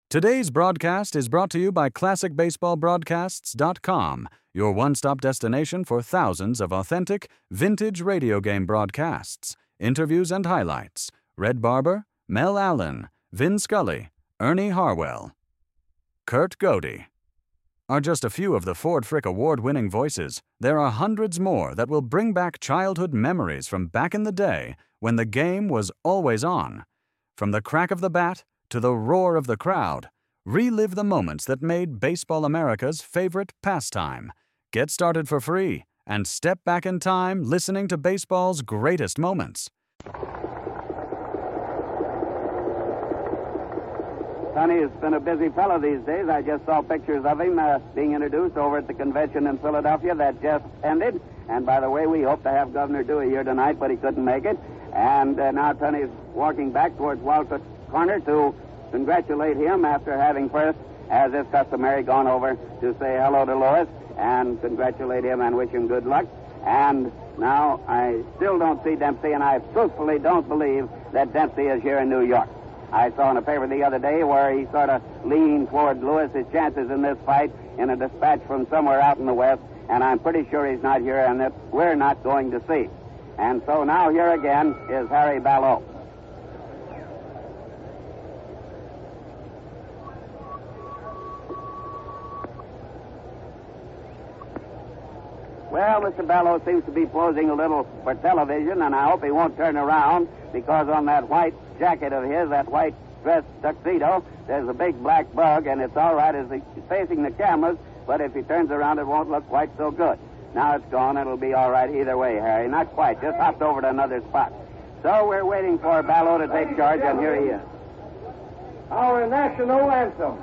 Today's broadcast is brought to you by ClassicBaseballBroadcasts.com, your one-stop destination for thousands of authentic, vintage radio game broadcasts, interviews and highlights. Red Barber, Mel Allen, Vin Scully, Ernie Harwell, Kurt Godey are just a few of the Ford Frick award-winning voices. There are hundreds more that will bring back childhood memories from back in the day when the game was always on. From the crack of the bat to the roar of the crowd, relive the moments that made Baseball America's favorite pastime. Get started for free and step back in time listening to baseball's greatest moments. Sonny's been a busy fellow these days. I just saw pictures of him being introduced over at the convention in Philadelphia that just ended. And by the way, we hope to have Governor Dewey here tonight, but he couldn't make it. And now Sonny's walking back towards Walcott Corner to congratulate him after having first, as is customary, gone over to say hello to Lois and congratulate him and wish him good luck. And now I still don't see Dempsey, and I truthfully don't believe that Dempsey is here in New York. I saw in a paper the other day where he sort of leaned toward Lewis's chances in this fight in a dispatch from somewhere out in the West, and I'm pretty sure he's not here and that we're not going to see. And so now here again is Harry Ballot. Well, Mr. Ballot seems to be posing a little for television, and I hope he won't turn around, because on that white jacket of his, that white dress tuxedo, there's a big black bug, and it's all right as he's facing the cameras, but if he turns around, it won't look quite so good. Now it's gone. It'll be all right either way, Harry. Not quite. Just hopped over to another spot. So we're waiting for Ballot to take charge, and here he is. Our national anthem.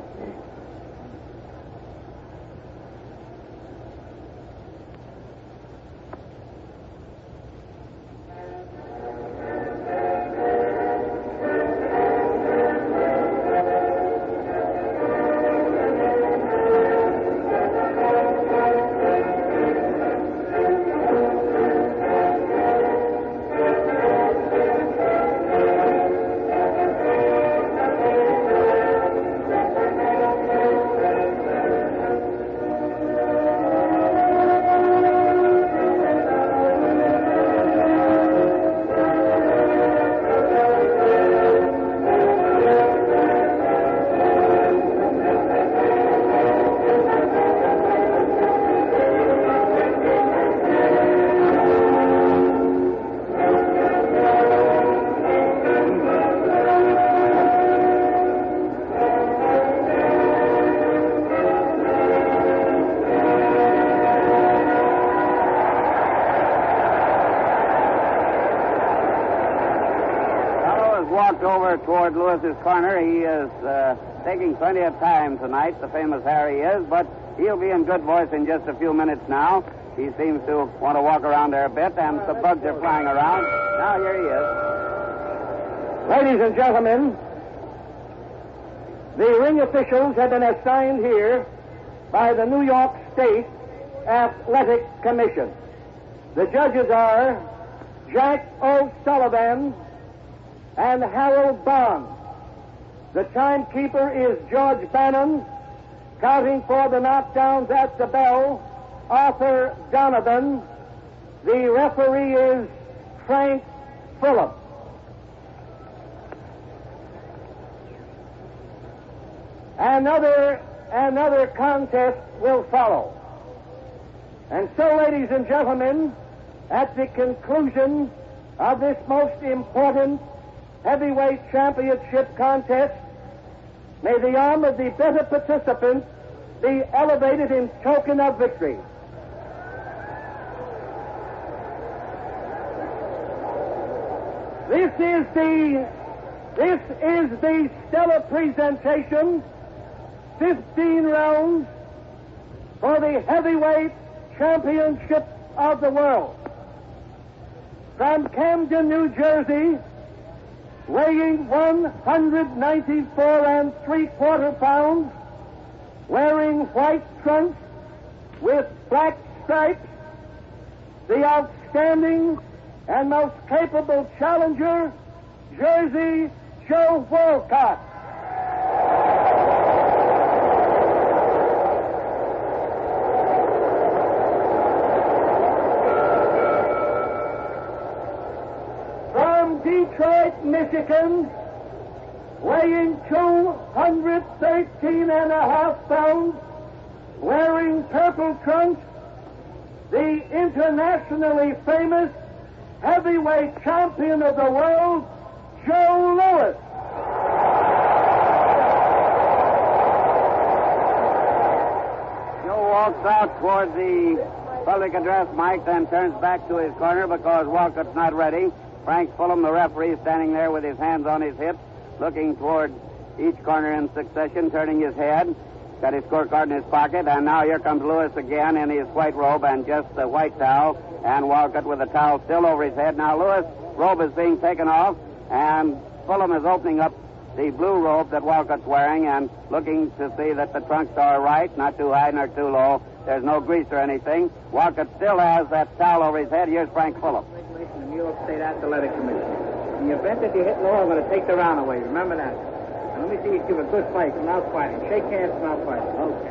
Over toward Lewis's corner. He is taking plenty of time tonight, the famous Harry is, but he'll be in good voice in just a few minutes now. He seems to want to walk around there a bit, and the bugs are flying around. Now here he is. Ladies and gentlemen, the ring officials have been assigned here by the New York State Athletic Commission. The judges are Jack O'Sullivan and Harold Bond. The timekeeper is George Bannon. Counting for the knockdowns at the bell, Arthur Donovan. The referee is Frank Fulham. Another contest will follow. And so, ladies and gentlemen, at the conclusion of this most important heavyweight championship contest, may the arm of the better participant be elevated in token of victory. This is the stellar presentation, 15 rounds for the heavyweight championship of the world. From Camden, New Jersey, weighing 194 3/4 pounds, wearing white trunks with black stripes, the outstanding and most capable challenger, Jersey Joe Walcott. Michigan, weighing 213.5 pounds, wearing purple trunks, the internationally famous heavyweight champion of the world, Joe Louis. Joe walks out toward the public address mic, then turns back to his corner because Walcott's not ready. Frank Fulham, the referee, standing there with his hands on his hips, looking toward each corner in succession, turning his head, got his scorecard in his pocket, and now here comes Louis again in his white robe and just the white towel, and Walcott with the towel still over his head. Now Louis' robe is being taken off, and Fulham is opening up the blue robe that Walcott's wearing and looking to see that the trunks are right, not too high nor too low. There's no grease or anything. Walcott still has that towel over his head. Here's Frank Fulham. The New York State Athletic Commission. In the event that you hit low, I'm going to take the round away. Remember that. Now, let me see you give a good fight. Come out fighting. Shake hands, come out fighting. Okay.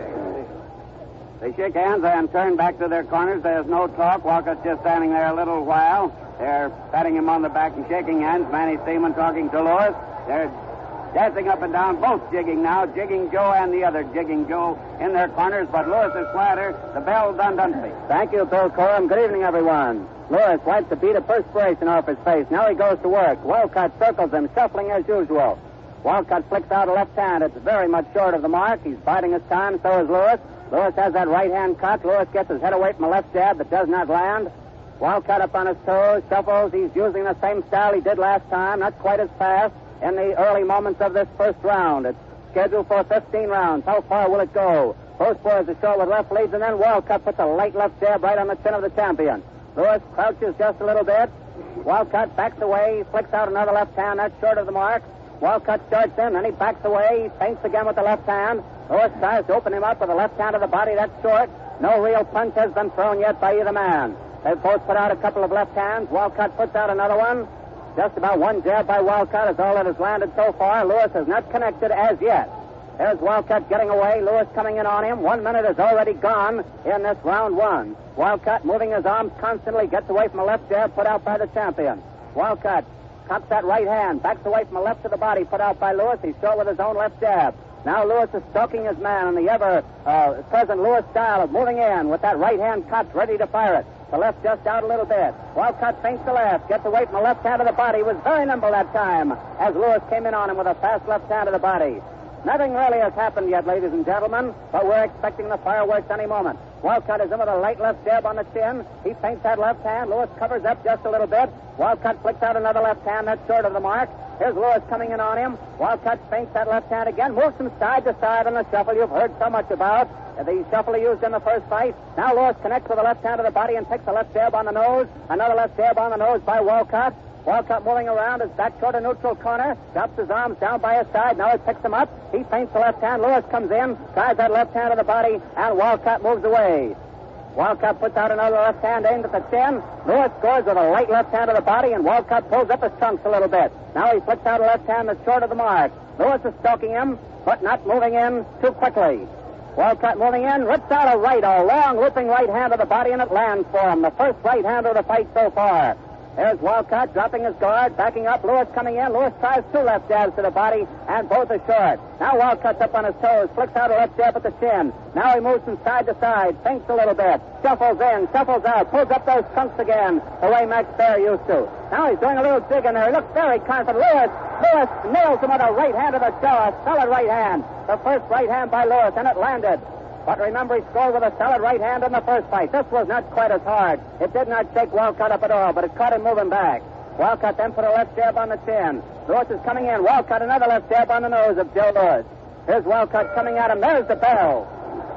They shake hands and turn back to their corners. There's no talk. Walcott's just standing there a little while. They're patting him on the back and shaking hands. Manny Seaman talking to Louis. They're dancing up and down, both jigging now, jigging Joe and the other jigging Joe in their corners, but Louis is quieter. The bell done Dunphy. Thank you, Bill Coram. Good evening, everyone. Louis wipes a bead of perspiration off his face. Now he goes to work. Walcott circles him, shuffling as usual. Walcott flicks out a left hand. It's very much short of the mark. He's biding his time, so is Louis. Louis has that right hand cut. Louis gets his head away from a left jab that does not land. Walcott up on his toes, shuffles. He's using the same style he did last time, not quite as fast. In the early moments of this first round. It's scheduled for 15 rounds. How far will it go? Both boys are short with left leads, and then Walcott puts a light left jab right on the chin of the champion. Louis crouches just a little bit. Walcott backs away. He flicks out another left hand. That's short of the mark. Walcott starts in, then he backs away. He feints again with the left hand. Louis tries to open him up with the left hand of the body. That's short. No real punch has been thrown yet by either man. They've both put out a couple of left hands. Walcott puts out another one. Just about one jab by Walcott is all that has landed so far. Louis has not connected as yet. There's Walcott getting away. Louis coming in on him. 1 minute is already gone in this round one. Walcott moving his arms constantly, gets away from a left jab put out by the champion. Walcott cocks that right hand, backs away from a left to the body put out by Louis. He's short with his own left jab. Now Louis is stalking his man in the ever-present Louis style of moving in with that right hand cut, ready to fire it. The left just out a little bit. Walcott feints the left, gets away from the left hand of the body. He was very nimble that time as Louis came in on him with a fast left hand of the body. Nothing really has happened yet, ladies and gentlemen, but we're expecting the fireworks any moment. Walcott is in with a light left jab on the chin. He feints that left hand. Louis covers up just a little bit. Walcott flicks out another left hand. That's short of the mark. Here's Louis coming in on him. Walcott feints that left hand again, moves from side to side on the shuffle you've heard so much about. The shuffle he used in the first fight. Now Louis connects with the left hand of the body and takes a left jab on the nose. Another left jab on the nose by Walcott. Walcott moving around his back toward a neutral corner. Drops his arms down by his side. Now he picks them up. He feints the left hand. Louis comes in, tries that left hand of the body, and Walcott moves away. Walcott puts out another left hand aimed at the chin. Louis scores with a light left hand of the body, and Walcott pulls up his trunks a little bit. Now he flicks out a left hand that's short of the mark. Louis is stalking him, but not moving in too quickly. Walcott moving in, rips out a long looping right hand of the body, and it lands for him. The first right hand of the fight so far. There's Walcott dropping his guard, backing up. Louis coming in. Louis tries two left jabs to the body, and both are short. Now Walcott's up on his toes, flicks out a left jab at the chin. Now he moves from side to side, feints a little bit, shuffles in, shuffles out, pulls up those trunks again, the way Max Baer used to. Now he's doing a little dig in there. He looks very confident. Louis nails him with a right hand of the jaw, a solid right hand. The first right hand by Louis, and it landed. But remember, he scored with a solid right hand in the first fight. This was not quite as hard. It did not shake Walcott up at all, but it caught him moving back. Walcott then put a left jab on the chin. Louis is coming in. Walcott another left jab on the nose of Joe Louis. Here's Walcott coming at him. There's the bell.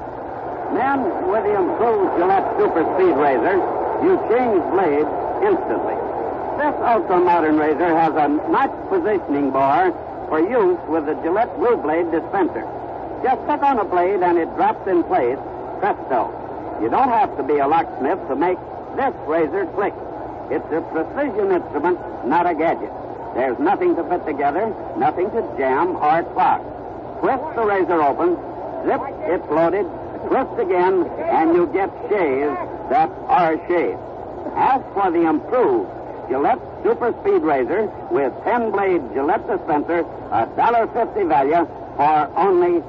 Men with the improved Gillette Super Speed razor, you change blades instantly. This ultra-modern razor has a notch positioning bar for use with the Gillette Blue Blade dispenser. Just stick on a blade and it drops in place. Presto. You don't have to be a locksmith to make this razor click. It's a precision instrument, not a gadget. There's nothing to fit together, nothing to jam or clog. Twist the razor open, zip, it's loaded, twist again, and you get shaves that are shaved. As for the improved Gillette super speed razor with 10-blade Gillette dispenser, $1.50 value for only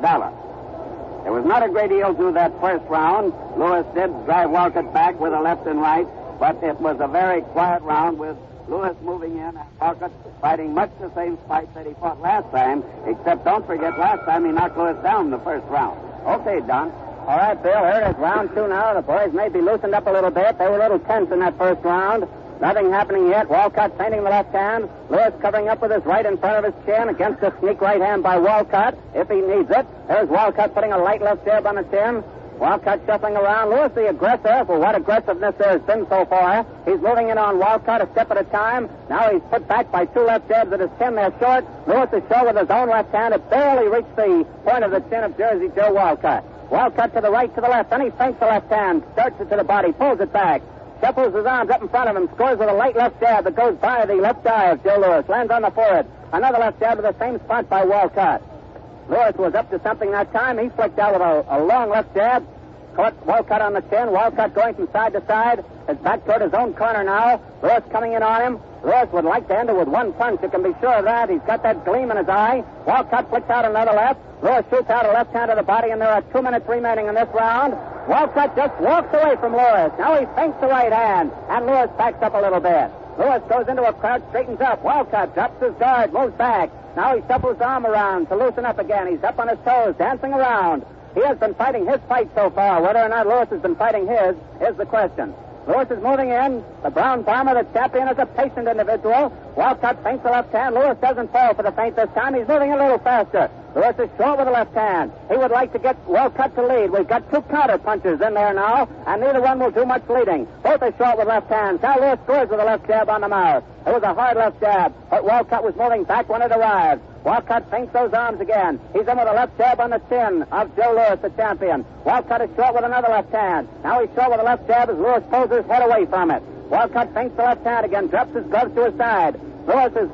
$1. There was not a great deal to that first round. Lewis did drive Walcott back with a left and right, but it was a very quiet round with Lewis moving in and Walcott fighting much the same fight that he fought last time, except don't forget last time he knocked Lewis down in the first round. Okay, Don. All right, Bill, here it is, round 2 now. The boys may be loosened up a little bit. They were a little tense in that first round. Nothing happening yet. Walcott feinting the left hand. Lewis covering up with his right in front of his chin against a sneak right hand by Walcott, if he needs it. There's Walcott putting a light left jab on the chin. Walcott shuffling around. Lewis, the aggressor, for what aggressiveness there has been so far. He's moving in on Walcott a step at a time. Now he's put back by 2 left jabs at his chin. They're short. Lewis is short with his own left hand. It barely reached the point of the chin of Jersey Joe Walcott. Walcott to the right, to the left. Then he feints the left hand, starts it to the body, pulls it back, shuffles his arms up in front of him, scores with a light left jab that goes by the left eye of Joe Lewis, lands on the forehead. Another left jab to the same spot by Walcott. Lewis was up to something that time. He flicked out with a long left jab, caught Walcott on the chin. Walcott going from side to side. His back toward his own corner now. Lewis coming in on him. Lewis would like to end it with one punch. You can be sure of that. He's got that gleam in his eye. Walcott flicks out another left. Lewis shoots out a left hand to the body, and there are 2 minutes remaining in this round. Walcott just walks away from Lewis. Now he feints the right hand, and Lewis backs up a little bit. Lewis goes into a crouch, straightens up. Walcott drops his guard, moves back. Now he shuffles his arm around to loosen up again. He's up on his toes, dancing around. He has been fighting his fight so far. Whether or not Lewis has been fighting his is the question. Lewis is moving in. The Brown Bomber, the champion, is a patient individual. Walcott feints the left hand. Lewis doesn't fall for the feint this time. He's moving a little faster. Lewis is short with the left hand. He would like to get Walcott to lead. We've got 2 counter punches in there now, and neither one will do much leading. Both are short with left hands. Now Lewis scores with a left jab on the mouth. It was a hard left jab, but Walcott was moving back when it arrived. Walcott feints those arms again. He's in with a left jab on the chin of Joe Lewis, the champion. Walcott is short with another left hand. Now he's short with a left jab as Lewis pulls his head away from it. Walcott feints the left hand again, drops his gloves to his side. Lewis's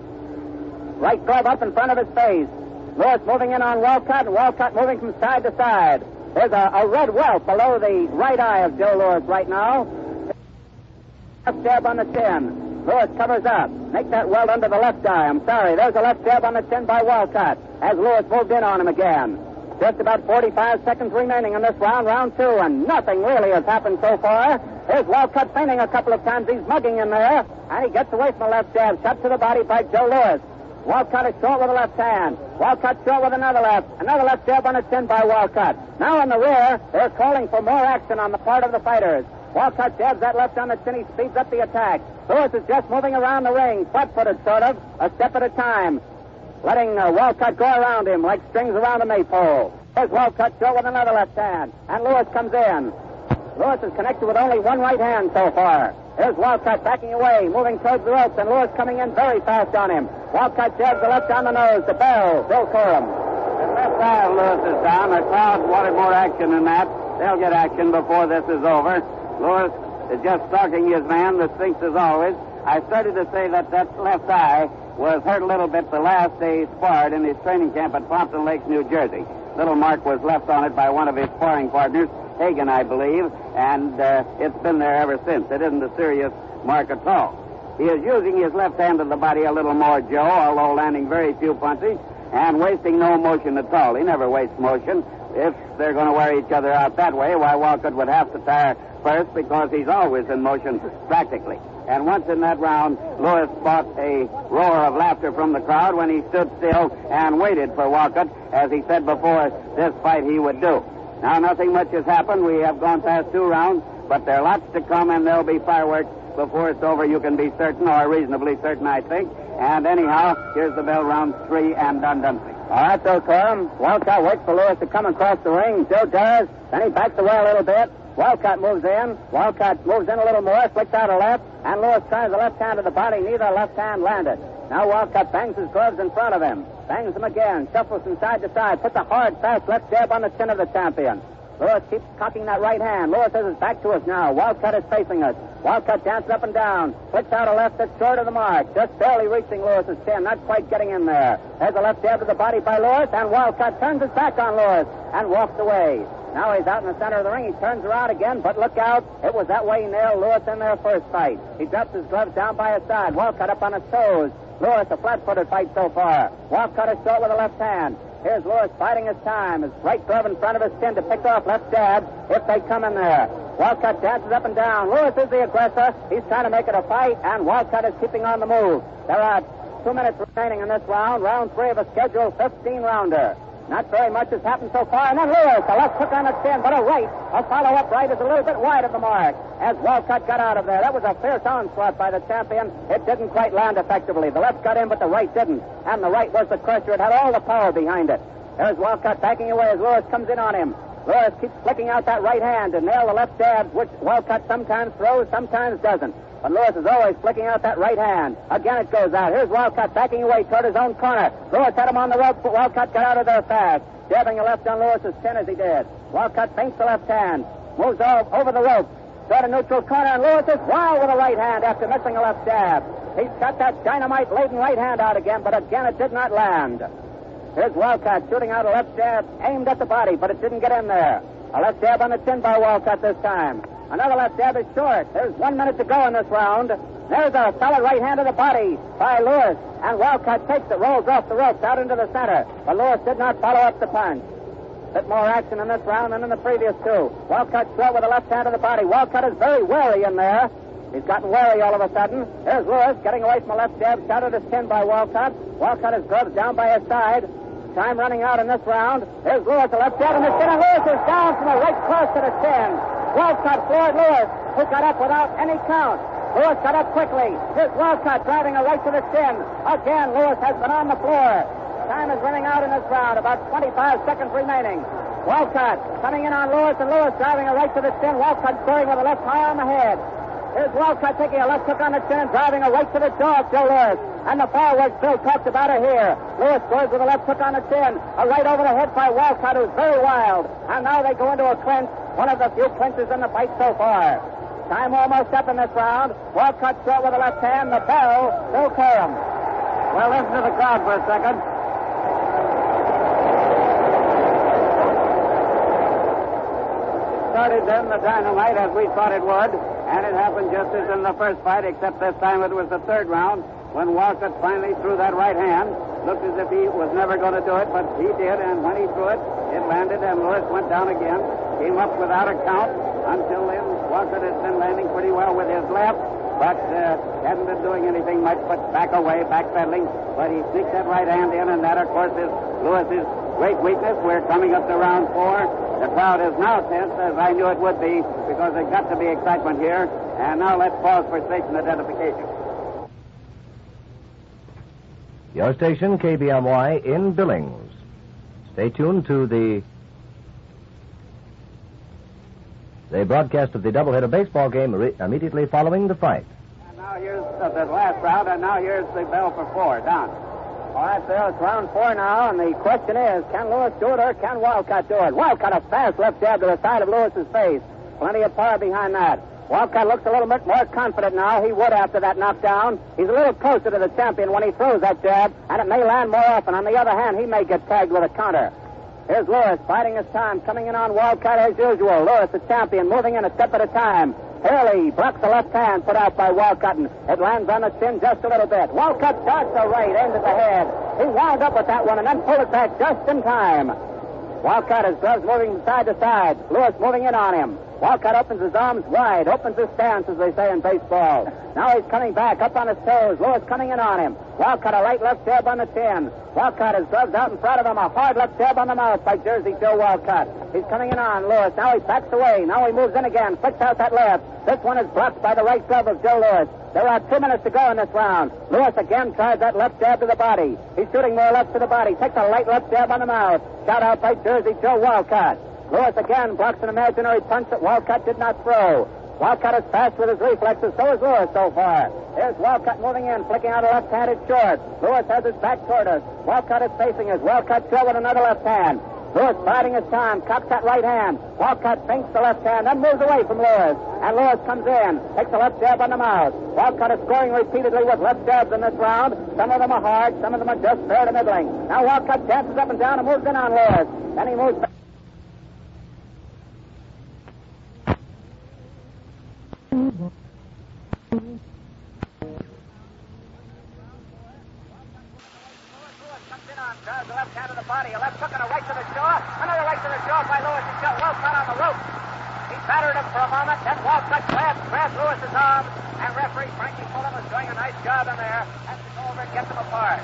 right glove up in front of his face. Lewis moving in on Walcott, and Walcott moving from side to side. There's a red welt below the right eye of Joe Lewis right now. Left jab on the chin. Lewis covers up. Make that welt under the left eye. I'm sorry. There's a left jab on the chin by Walcott as Lewis moved in on him again. Just about 45 seconds remaining in this round, round 2, and nothing really has happened so far. There's Walcott feinting a couple of times. He's mugging in there, and he gets away from the left jab. Shot to the body by Joe Lewis. Walcott is short with the left hand. Walcott short with another left. Another left jab on the chin by Walcott. Now in the rear, they're calling for more action on the part of the fighters. Walcott jabs that left on the chin. He speeds up the attack. Lewis is just moving around the ring, flat-footed sort of, a step at a time, letting Walcott go around him like strings around a maypole. There's Walcott short with another left hand, and Lewis comes in. Lewis is connected with only one right hand so far. There's Walcott backing away, moving towards the ropes, and Lewis coming in very fast on him. Walcott jabs the left on the nose. The bell, Bill Corum. The left eye of Lewis is down. The crowd wanted more action than that. They'll get action before this is over. Lewis is just stalking his man, the Sphinx as always. I started to say that left eye was hurt a little bit the last day he sparred in his training camp at Pompton Lakes, New Jersey. Little mark was left on it by one of his sparring partners, Hagen, I believe, and it's been there ever since. It isn't a serious mark at all. He is using his left hand to the body a little more, Joe, although landing very few punches and wasting no motion at all. He never wastes motion. If they're going to wear each other out that way, why, Walcott would have to tire first because he's always in motion, practically. And once in that round, Lewis fought a roar of laughter from the crowd when he stood still and waited for Walcott, as he said before this fight he would do. Now, nothing much has happened. We have gone past 2 rounds, but there are lots to come, and there'll be fireworks before it's over, you can be certain, or reasonably certain, I think. And anyhow, here's the bell, round 3, and done. All right, Bill Corum. Walcott waits for Lewis to come across the ring. Joe does. Then he backs away a little bit. Walcott moves in. Walcott moves in a little more, flicks out a left, and Lewis tries the left hand to the body. Neither left hand landed. Now Walcott bangs his gloves in front of him. Bangs them again. Shuffles from side to side. Puts a hard, fast left jab on the chin of the champion. Lewis keeps cocking that right hand. Lewis has his back to us now. Walcott is facing us. Walcott dances up and down. Flicks out a left that's short of the mark. Just barely reaching Lewis's chin. Not quite getting in there. There's a left jab to the body by Lewis, and Walcott turns his back on Lewis and walks away. Now he's out in the center of the ring. He turns around again, but look out. It was that way he nailed Lewis in their first fight. He drops his gloves down by his side. Walcott up on his toes. Lewis, a flat-footed fight so far. Walcott is short with the left hand. Here's Lewis biding his time. His right glove in front of his chin to pick off left jabs if they come in there. Walcott dances up and down. Lewis is the aggressor. He's trying to make it a fight, and Walcott is keeping on the move. There are 2 minutes remaining in this round. Round 3 of a scheduled 15-rounder. Not very much has happened so far. And then Lewis, a left hook on the chin, but a right. A follow-up right is a little bit wide of the mark as Walcott got out of there. That was a fierce onslaught by the champion. It didn't quite land effectively. The left got in, but the right didn't. And the right was the crusher. It had all the power behind it. There's Walcott backing away as Lewis comes in on him. Lewis keeps flicking out that right hand to nail the left jab, which Walcott sometimes throws, sometimes doesn't. But Lewis is always flicking out that right hand. Again it goes out. Here's Walcott backing away toward his own corner. Lewis had him on the rope, but Walcott got out of there fast. Jabbing a left on Lewis's chin as he did. Walcott feints the left hand. Moves over the rope. Toward a neutral corner, and Lewis is wild with a right hand after missing a left jab. He's got that dynamite-laden right hand out again, but again it did not land. Here's Walcott shooting out a left jab aimed at the body, but it didn't get in there. A left jab on the chin by Walcott this time. Another left jab is short. There's 1 minute to go in this round. There's a solid right hand to the body by Lewis. And Walcott takes it, rolls off the ropes out into the center. But Lewis did not follow up the punch. Bit more action in this round than in the previous two. Walcott short with a left hand to the body. Walcott is very wary in there. He's gotten wary all of a sudden. There's Lewis getting away from a left jab, shot at his chin by Walcott. Walcott has gloves down by his side. Time running out in this round. There's Lewis, a left jab in the chin, and Lewis is down from a right cross to the chin. Walcott floored Lewis, who got up without any count. Lewis got up quickly. Here's Walcott driving a right to the chin. Again, Lewis has been on the floor. Time is running out in this round, about 25 seconds remaining. Walcott coming in on Lewis, and Lewis driving a right to the chin. Walcott scoring with a left high on the head. Here's Walcott taking a left hook on the chin and driving a right to the jaw of Joe Lewis. And the fireworks Bill talked about are here. Lewis scores with a left hook on the chin. A right over the head by Walcott, who's very wild. And now they go into a clinch, one of the few clinches in the fight so far. Time almost up in this round. Walcott short with the left hand. The bell, Bill Corum. Well, listen to the crowd for a second. Started then the dynamite as we thought it would, and it happened just as in the first fight, except this time it was the third round when Walcott finally threw that right hand. Looked as if he was never going to do it, but he did, and when he threw it, it landed, and Lewis went down again, came up without a count. Until then, Walcott has been landing pretty well with his left, but hasn't been doing anything much but back away, backpedaling. But he sneaked that right hand in, and that, of course, is Lewis's great weakness. We're coming up to round 4. The crowd is now tense, as I knew it would be, because there's got to be excitement here. And now let's pause for station identification. Your station, KBMY, in Billings. Stay tuned to the broadcast of the doubleheader baseball game immediately following the fight. And now here's the last round, and now here's the bell for 4. Down. All right, Bill, it's round 4 now, and the question is, can Lewis do it or can Walcott do it? Walcott, a fast left jab to the side of Lewis's face. Plenty of power behind that. Walcott looks a little bit more confident now. He would after that knockdown. He's a little closer to the champion when he throws that jab, and it may land more often. On the other hand, he may get tagged with a counter. Here's Lewis, biding his time, coming in on Walcott as usual. Lewis, the champion, moving in a step at a time. Hurley blocks the left hand put out by Walcott, and it lands on the chin just a little bit. Walcott darts a right, aimed at the head. He wound up with that one and then pulled it back just in time. Walcott, his gloves moving from side to side. Lewis moving in on him. Walcott opens his arms wide, opens his stance, as they say in baseball. Now he's coming back, up on his toes. Lewis coming in on him. Walcott, a right left jab on the chin. Walcott, his gloves out in front of him, a hard left jab on the mouth by Jersey Joe Walcott. He's coming in on Lewis. Now he backs away. Now he moves in again, flicks out that left. This one is blocked by the right glove of Joe Lewis. There are 2 minutes to go in this round. Lewis again tries that left jab to the body. He's shooting more left to the body. Takes a light left jab on the mouth. Shot out by Jersey Joe Walcott. Lewis again blocks an imaginary punch that Walcott did not throw. Walcott is fast with his reflexes, so is Lewis so far. Here's Walcott moving in, flicking out a left-handed short. Lewis has his back toward us. Walcott is facing us. Walcott short with another left hand. Lewis biding his time, cocks that right hand. Walcott feints the left hand, then moves away from Lewis. And Lewis comes in, takes a left jab on the mouth. Walcott is scoring repeatedly with left jabs in this round. Some of them are hard, some of them are just fair to middling. Now Walcott dances up and down and moves in on Lewis. Then he moves back. and a right to the jaw. Another right to the jaw by Lewis. He's got Walcott on the rope. He battered him for a moment. Then Walcott grabbed Lewis's arm. And referee Frankie Fulham was doing a nice job in there. Has to go over and get them apart.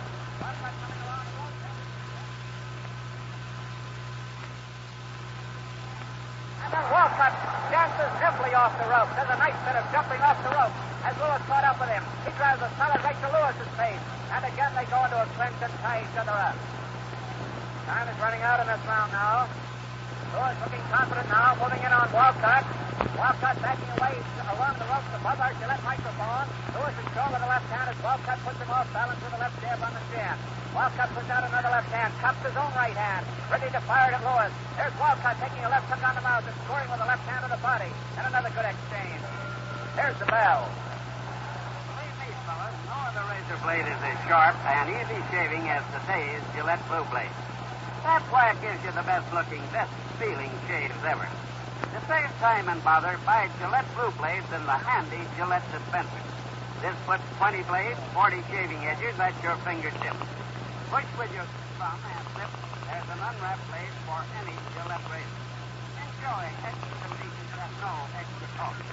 And then Walcott dances nimbly off the rope. Does a nice bit of jumping off the rope as Lewis caught up with him. He drives a solid right to Lewis's face. And again they go into a clinch and tie each other up. Time is running out in this round now. Lewis looking confident now, moving in on Walcott. Walcott backing away along the ropes above our Gillette microphone. Lewis is shown with the left hand as Walcott puts him off balance with a left jab on the chin. Walcott puts out another left hand, cups his own right hand, ready to fire it at Lewis. There's Walcott taking a left hook on the mouth and scoring with the left hand of the body. And another good exchange. There's the bell. Believe me, fellas, no other razor blade is as sharp and easy shaving as today's Gillette Blue Blade. That's why it gives you the best-looking, best-feeling shaves ever. To save time and bother, buy Gillette Blue Blades in the handy Gillette dispenser. This puts 20 blades, 40 shaving edges at your fingertips. Push with your thumb and slip. There's an unwrapped blade for any Gillette razor. Enjoy extra convenience at no extra cost.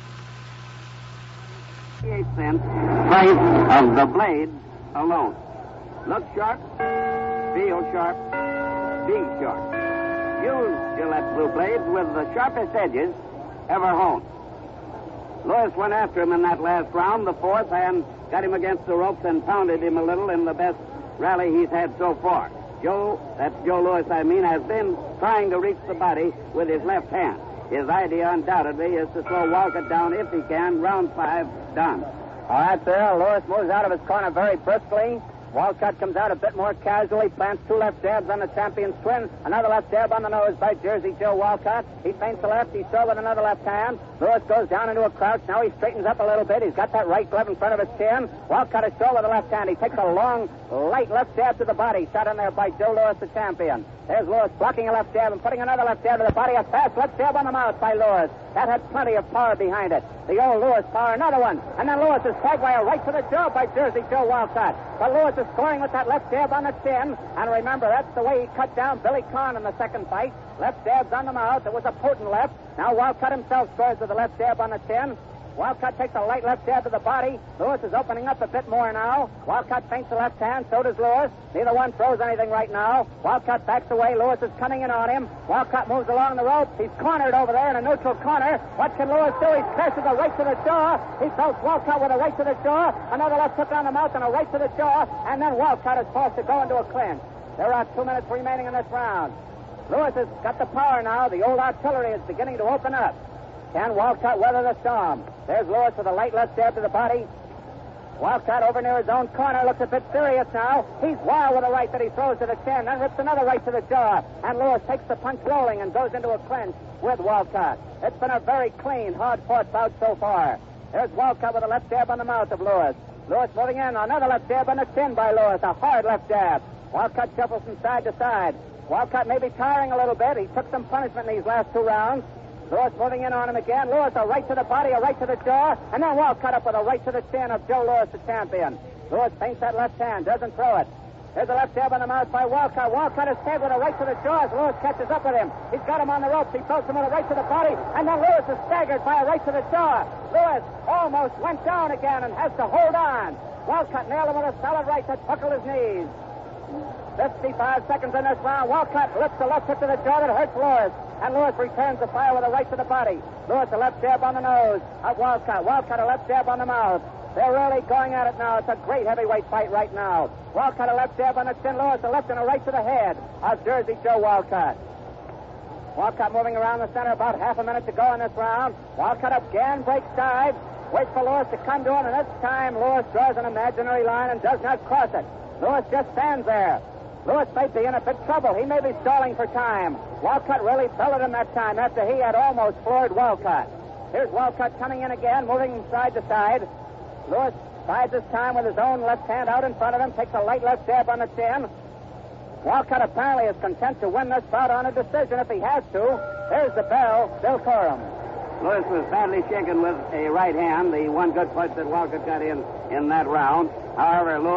88 cents price of the blade alone. Look sharp, feel sharp, be sharp. Use Gillette Blue Blades with the sharpest edges ever honed. Lewis went after him in that last round, the fourth, and got him against the ropes and pounded him a little in the best rally he's had so far. Joe Louis, has been trying to reach the body with his left hand. His idea, undoubtedly, is to throw Walcott down if he can. Round 5, done. All right, sir. Lewis moves out of his corner very briskly. Walcott comes out a bit more casually, plants 2 left jabs on the champion's twin. Another left jab on the nose by Jersey Joe Walcott. He feints the left. He's thrown with another left hand. Lewis goes down into a crouch. Now he straightens up a little bit. He's got that right glove in front of his chin. Walcott is thrown with the left hand. He takes a long, light left jab to the body. Shot in there by Joe Louis, the champion. There's Lewis blocking a left jab and putting another left jab to the body. A fast left jab on the mouth by Lewis. That had plenty of power behind it. The old Lewis power. Another one. And then Lewis is tagged by a right to the jaw by Jersey Joe Walcott. But Lewis is scoring with that left jab on the chin. And remember, that's the way he cut down Billy Conn in the second fight. Left jabs on the mouth. It was a potent left. Now Walcott himself scores with the left jab on the chin. Walcott takes a light left jab to the body. Lewis is opening up a bit more now. Walcott feints the left hand. So does Lewis. Neither one throws anything right now. Walcott backs away. Lewis is coming in on him. Walcott moves along the ropes. He's cornered over there in a neutral corner. What can Lewis do? He crashes a right to the jaw. He belts Walcott with a right to the jaw. Another left hook on the mouth and a right to the jaw. And then Walcott is forced to go into a clinch. There are 2 minutes remaining in this round. Lewis has got the power now. The old artillery is beginning to open up. Can Walcott weather the storm? There's Lewis with a light left jab to the body. Walcott over near his own corner looks a bit serious now. He's wild with a right that he throws to the chin, then rips another right to the jaw. And Lewis takes the punch rolling and goes into a clinch with Walcott. It's been a very clean, hard-fought bout so far. There's Walcott with a left jab on the mouth of Lewis. Lewis moving in, another left jab on the chin by Lewis, a hard left jab. Walcott shuffles from side to side. Walcott may be tiring a little bit. He took some punishment in these last 2 rounds. Lewis moving in on him again. Lewis a right to the body, a right to the jaw, and then Walcott up with a right to the chin of Joe Louis, the champion. Lewis feints that left hand, doesn't throw it. There's a left jab on the mouth by Walcott. Walcott is tagged with a right to the jaw as Lewis catches up with him. He's got him on the ropes. He throws him with a right to the body, and then Lewis is staggered by a right to the jaw. Lewis almost went down again and has to hold on. Walcott nailed him with a solid right that buckled his knees. 55 seconds in this round. Walcott lifts the left hook to the jaw that hurts Lewis. And Lewis returns the fire with a right to the body. Lewis a left jab on the nose of Walcott. Walcott a left jab on the mouth. They're really going at it now. It's a great heavyweight fight right now. Walcott a left jab on the chin. Lewis a left and a right to the head of Jersey Joe Walcott. Walcott moving around the center, about half a minute to go in this round. Walcott again breaks sides. Waits for Lewis to come to him, and this time Lewis draws an imaginary line and does not cross it. Lewis just stands there. Lewis may be in a bit trouble. He may be stalling for time. Walcott really belted him that time after he had almost floored Walcott. Here's Walcott coming in again, moving from side to side. Lewis sides this time with his own left hand out in front of him, takes a light left jab on the chin. Walcott apparently is content to win this bout on a decision if he has to. There's the bell, Bill Corum. Lewis was badly shaken with a right hand, the one good punch that Walcott got in that round. However, Lewis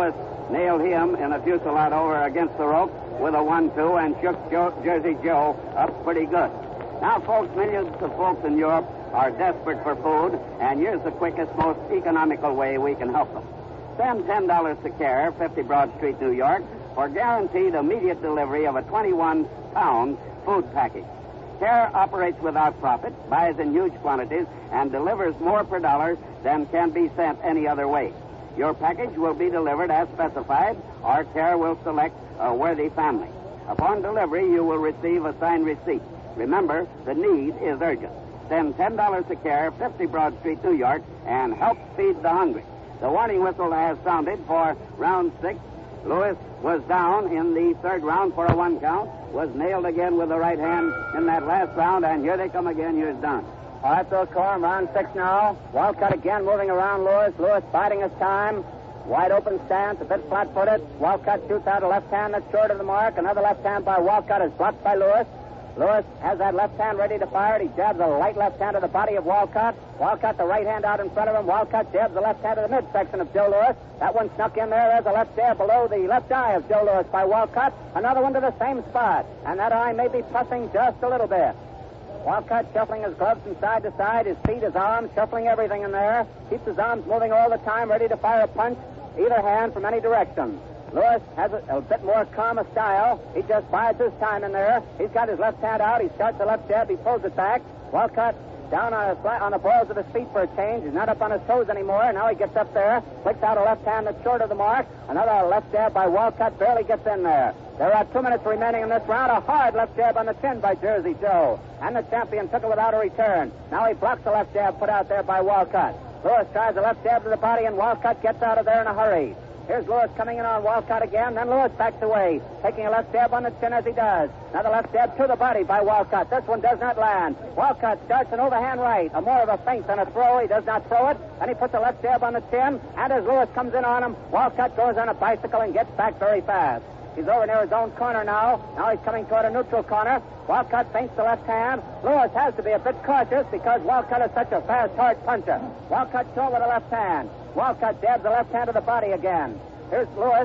nailed him in a fusillade over against the rope with a 1-2 and shook Jersey Joe up pretty good. Now, folks, millions of folks in Europe are desperate for food, and here's the quickest, most economical way we can help them. Send $10 to CARE, 50 Broad Street, New York, for guaranteed immediate delivery of a 21-pound food package. CARE operates without profit, buys in huge quantities, and delivers more per dollar than can be sent any other way. Your package will be delivered as specified, or CARE will select a worthy family. Upon delivery, you will receive a signed receipt. Remember, the need is urgent. Send $10 to CARE, 50 Broad Street, New York, and help feed the hungry. The warning whistle has sounded for round 6. Lewis was down in the third round for a 1 count, was nailed again with the right hand in that last round, and here they come again. Here's done. All right, Bill Corum, round 6 now. Walcott again moving around Lewis. Lewis biding his time. Wide open stance, a bit flat-footed. Walcott shoots out a left hand that's short of the mark. Another left hand by Walcott is blocked by Lewis. Lewis has that left hand ready to fire. He jabs a light left hand to the body of Walcott. Walcott, the right hand out in front of him. Walcott jabs the left hand to the midsection of Joe Lewis. That one snuck in there. There's a left jab below the left eye of Joe Lewis by Walcott. Another one to the same spot. And that eye may be puffing just a little bit. Walcott shuffling his gloves from side to side, his feet, his arms, shuffling everything in there. Keeps his arms moving all the time, ready to fire a punch, either hand from any direction. Lewis has a bit more calm a style. He just bides his time in there. He's got his left hand out. He starts the left jab. He pulls it back. Walcott down on the balls of his feet for a change. He's not up on his toes anymore. Now he gets up there, flicks out a left hand that's short of the mark. Another left jab by Walcott barely gets in there. There are 2 minutes remaining in this round. A hard left jab on the chin by Jersey Joe. And the champion took it without a return. Now he blocks the left jab put out there by Walcott. Lewis tries a left jab to the body, and Walcott gets out of there in a hurry. Here's Lewis coming in on Walcott again. Then Lewis backs away, taking a left jab on the chin as he does. Another left jab to the body by Walcott. This one does not land. Walcott starts an overhand right, a more of a feint than a throw. He does not throw it, and he puts a left jab on the chin. And as Lewis comes in on him, Walcott goes on a bicycle and gets back very fast. He's over near his own corner now. Now he's coming toward a neutral corner. Walcott feints the left hand. Lewis has to be a bit cautious because Walcott is such a fast, hard puncher. Walcott short with the left hand. Walcott jabs the left hand to the body again. Here's Lewis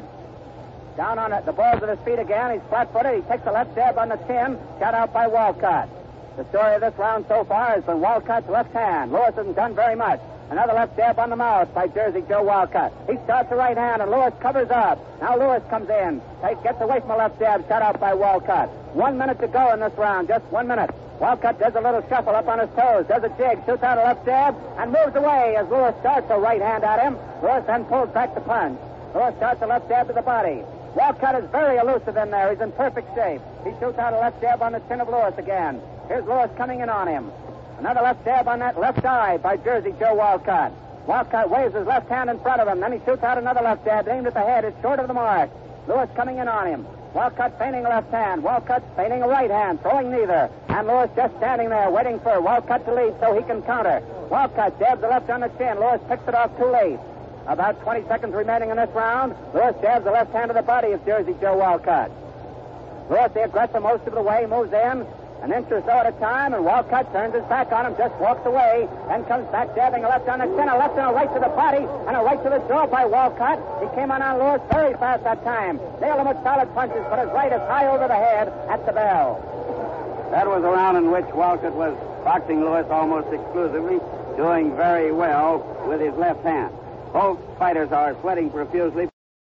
down on the balls of his feet again. He's flat-footed. He takes a left jab on the chin, shot out by Walcott. The story of this round so far has been Walcott's left hand. Lewis hasn't done very much. Another left jab on the mouth by Jersey Joe Walcott. He starts the right hand, and Lewis covers up. Now Lewis comes in. Gets away from a left jab, shot out by Walcott. 1 minute to go in this round, just 1 minute. Walcott does a little shuffle up on his toes, does a jig, shoots out a left jab, and moves away as Lewis starts a right hand at him. Lewis then pulls back the punch. Lewis starts a left jab to the body. Walcott is very elusive in there. He's in perfect shape. He shoots out a left jab on the chin of Lewis again. Here's Lewis coming in on him. Another left jab on that left eye by Jersey Joe Walcott. Walcott waves his left hand in front of him. Then he shoots out another left jab aimed at the head. It's short of the mark. Lewis coming in on him. Walcott feinting a left hand. Walcott feinting a right hand, throwing neither. And Lewis just standing there waiting for Walcott to lead so he can counter. Walcott jabs the left on the chin. Lewis picks it off too late. About 20 seconds remaining in this round. Lewis jabs the left hand to the body of Jersey Joe Walcott. Lewis, the aggressor most of the way, moves in an inch or so at a time, and Walcott turns his back on him, just walks away, then comes back jabbing a left on the chin, a left and a right to the body, and a right to the jaw by Walcott. He came on Lewis very fast that time. Nailed him with solid punches, but his right is high over the head at the bell. That was a round in which Walcott was boxing Lewis almost exclusively, doing very well with his left hand. Both fighters are sweating profusely.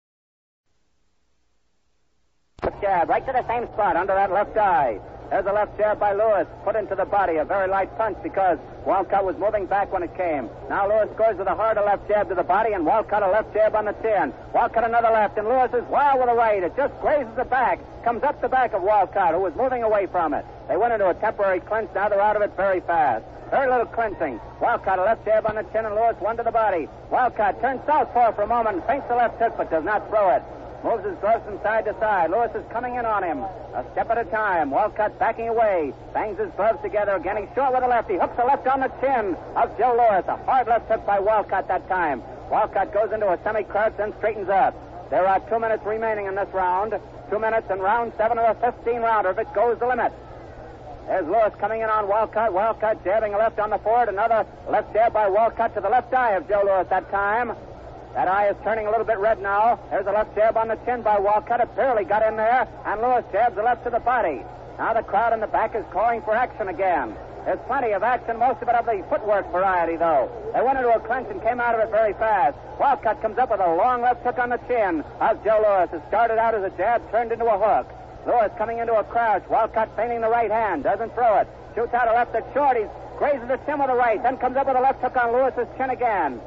Jab right to the same spot under that left eye. There's a left jab by Lewis, put into the body, a very light punch because Walcott was moving back when it came. Now Lewis scores with a harder left jab to the body, and Walcott a left jab on the chin. Walcott another left, and Lewis is wild with a right. It just grazes the back, comes up the back of Walcott, who was moving away from it. They went into a temporary clinch. Now they're out of it very fast. Very little clinching. Walcott a left jab on the chin, and Lewis one to the body. Walcott turns southpaw for a moment, feints the left hook, but does not throw it. Moves his gloves from side to side. Lewis is coming in on him. A step at a time. Walcott backing away. Bangs his gloves together again. He's short with a left. He hooks a left on the chin of Joe Lewis. A hard left hook by Walcott that time. Walcott goes into a semi-crouch, then straightens up. There are 2 minutes remaining in this round. 2 minutes in round 7 of a 15-rounder. If it goes the limit. There's Lewis coming in on Walcott. Walcott jabbing a left on the forward. Another left jab by Walcott to the left eye of Joe Lewis that time. That eye is turning a little bit red now. There's a left jab on the chin by Walcott. It barely got in there, and Lewis jabs the left to the body. Now the crowd in the back is calling for action again. There's plenty of action, most of it of the footwork variety, though. They went into a clinch and came out of it very fast. Walcott comes up with a long left hook on the chin of Joe Louis. It started out as a jab, turned into a hook. Louis coming into a crouch. Walcott feinting the right hand, doesn't throw it. Shoots out a left that's short. He grazes the chin with the right, then comes up with a left hook on Lewis's chin again.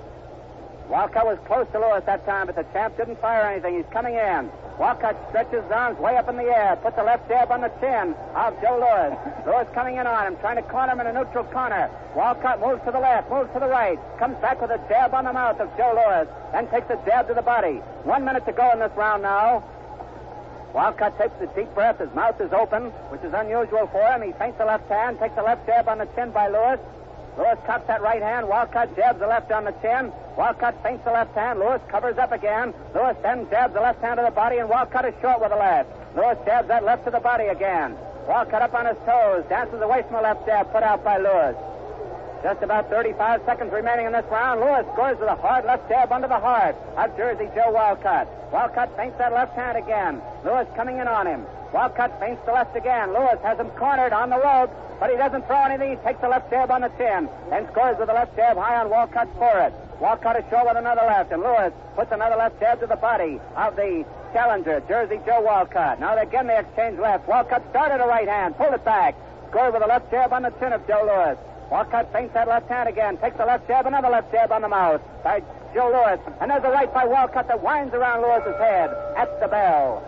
Walcott was close to Louis that time, but the champ didn't fire anything. He's coming in. Walcott stretches his arms way up in the air, puts a left jab on the chin of Joe Louis. Louis coming in on him, trying to corner him in a neutral corner. Walcott moves to the left, moves to the right, comes back with a jab on the mouth of Joe Louis, then takes a jab to the body. 1 minute to go in this round now. Walcott takes a deep breath. His mouth is open, which is unusual for him. He feints the left hand, takes a left jab on the chin by Louis. Louis cocks that right hand. Walcott jabs the left on the chin. Walcott feints the left hand. Louis covers up again. Louis then jabs the left hand to the body, and Walcott is short with the left. Louis jabs that left to the body again. Walcott up on his toes, dances away from the left jab put out by Louis. Just about 35 seconds remaining in this round. Louis scores with a hard left jab under the heart of Jersey Joe Walcott. Walcott feints that left hand again. Louis coming in on him. Walcott feints the left again. Louis has him cornered on the rope, but he doesn't throw anything. He takes the left jab on the chin and scores with the left jab high on Walcott's forehead. Walcott is short with another left, and Louis puts another left jab to the body of the challenger, Jersey Joe Walcott. Now again they exchange left. Walcott started a right hand, pulled it back, scored with a left jab on the chin of Joe Louis. Walcott feints that left hand again, takes a left jab, another left jab on the mouth by Joe Louis. And there's a right by Walcott that winds around Lewis's head at the bell.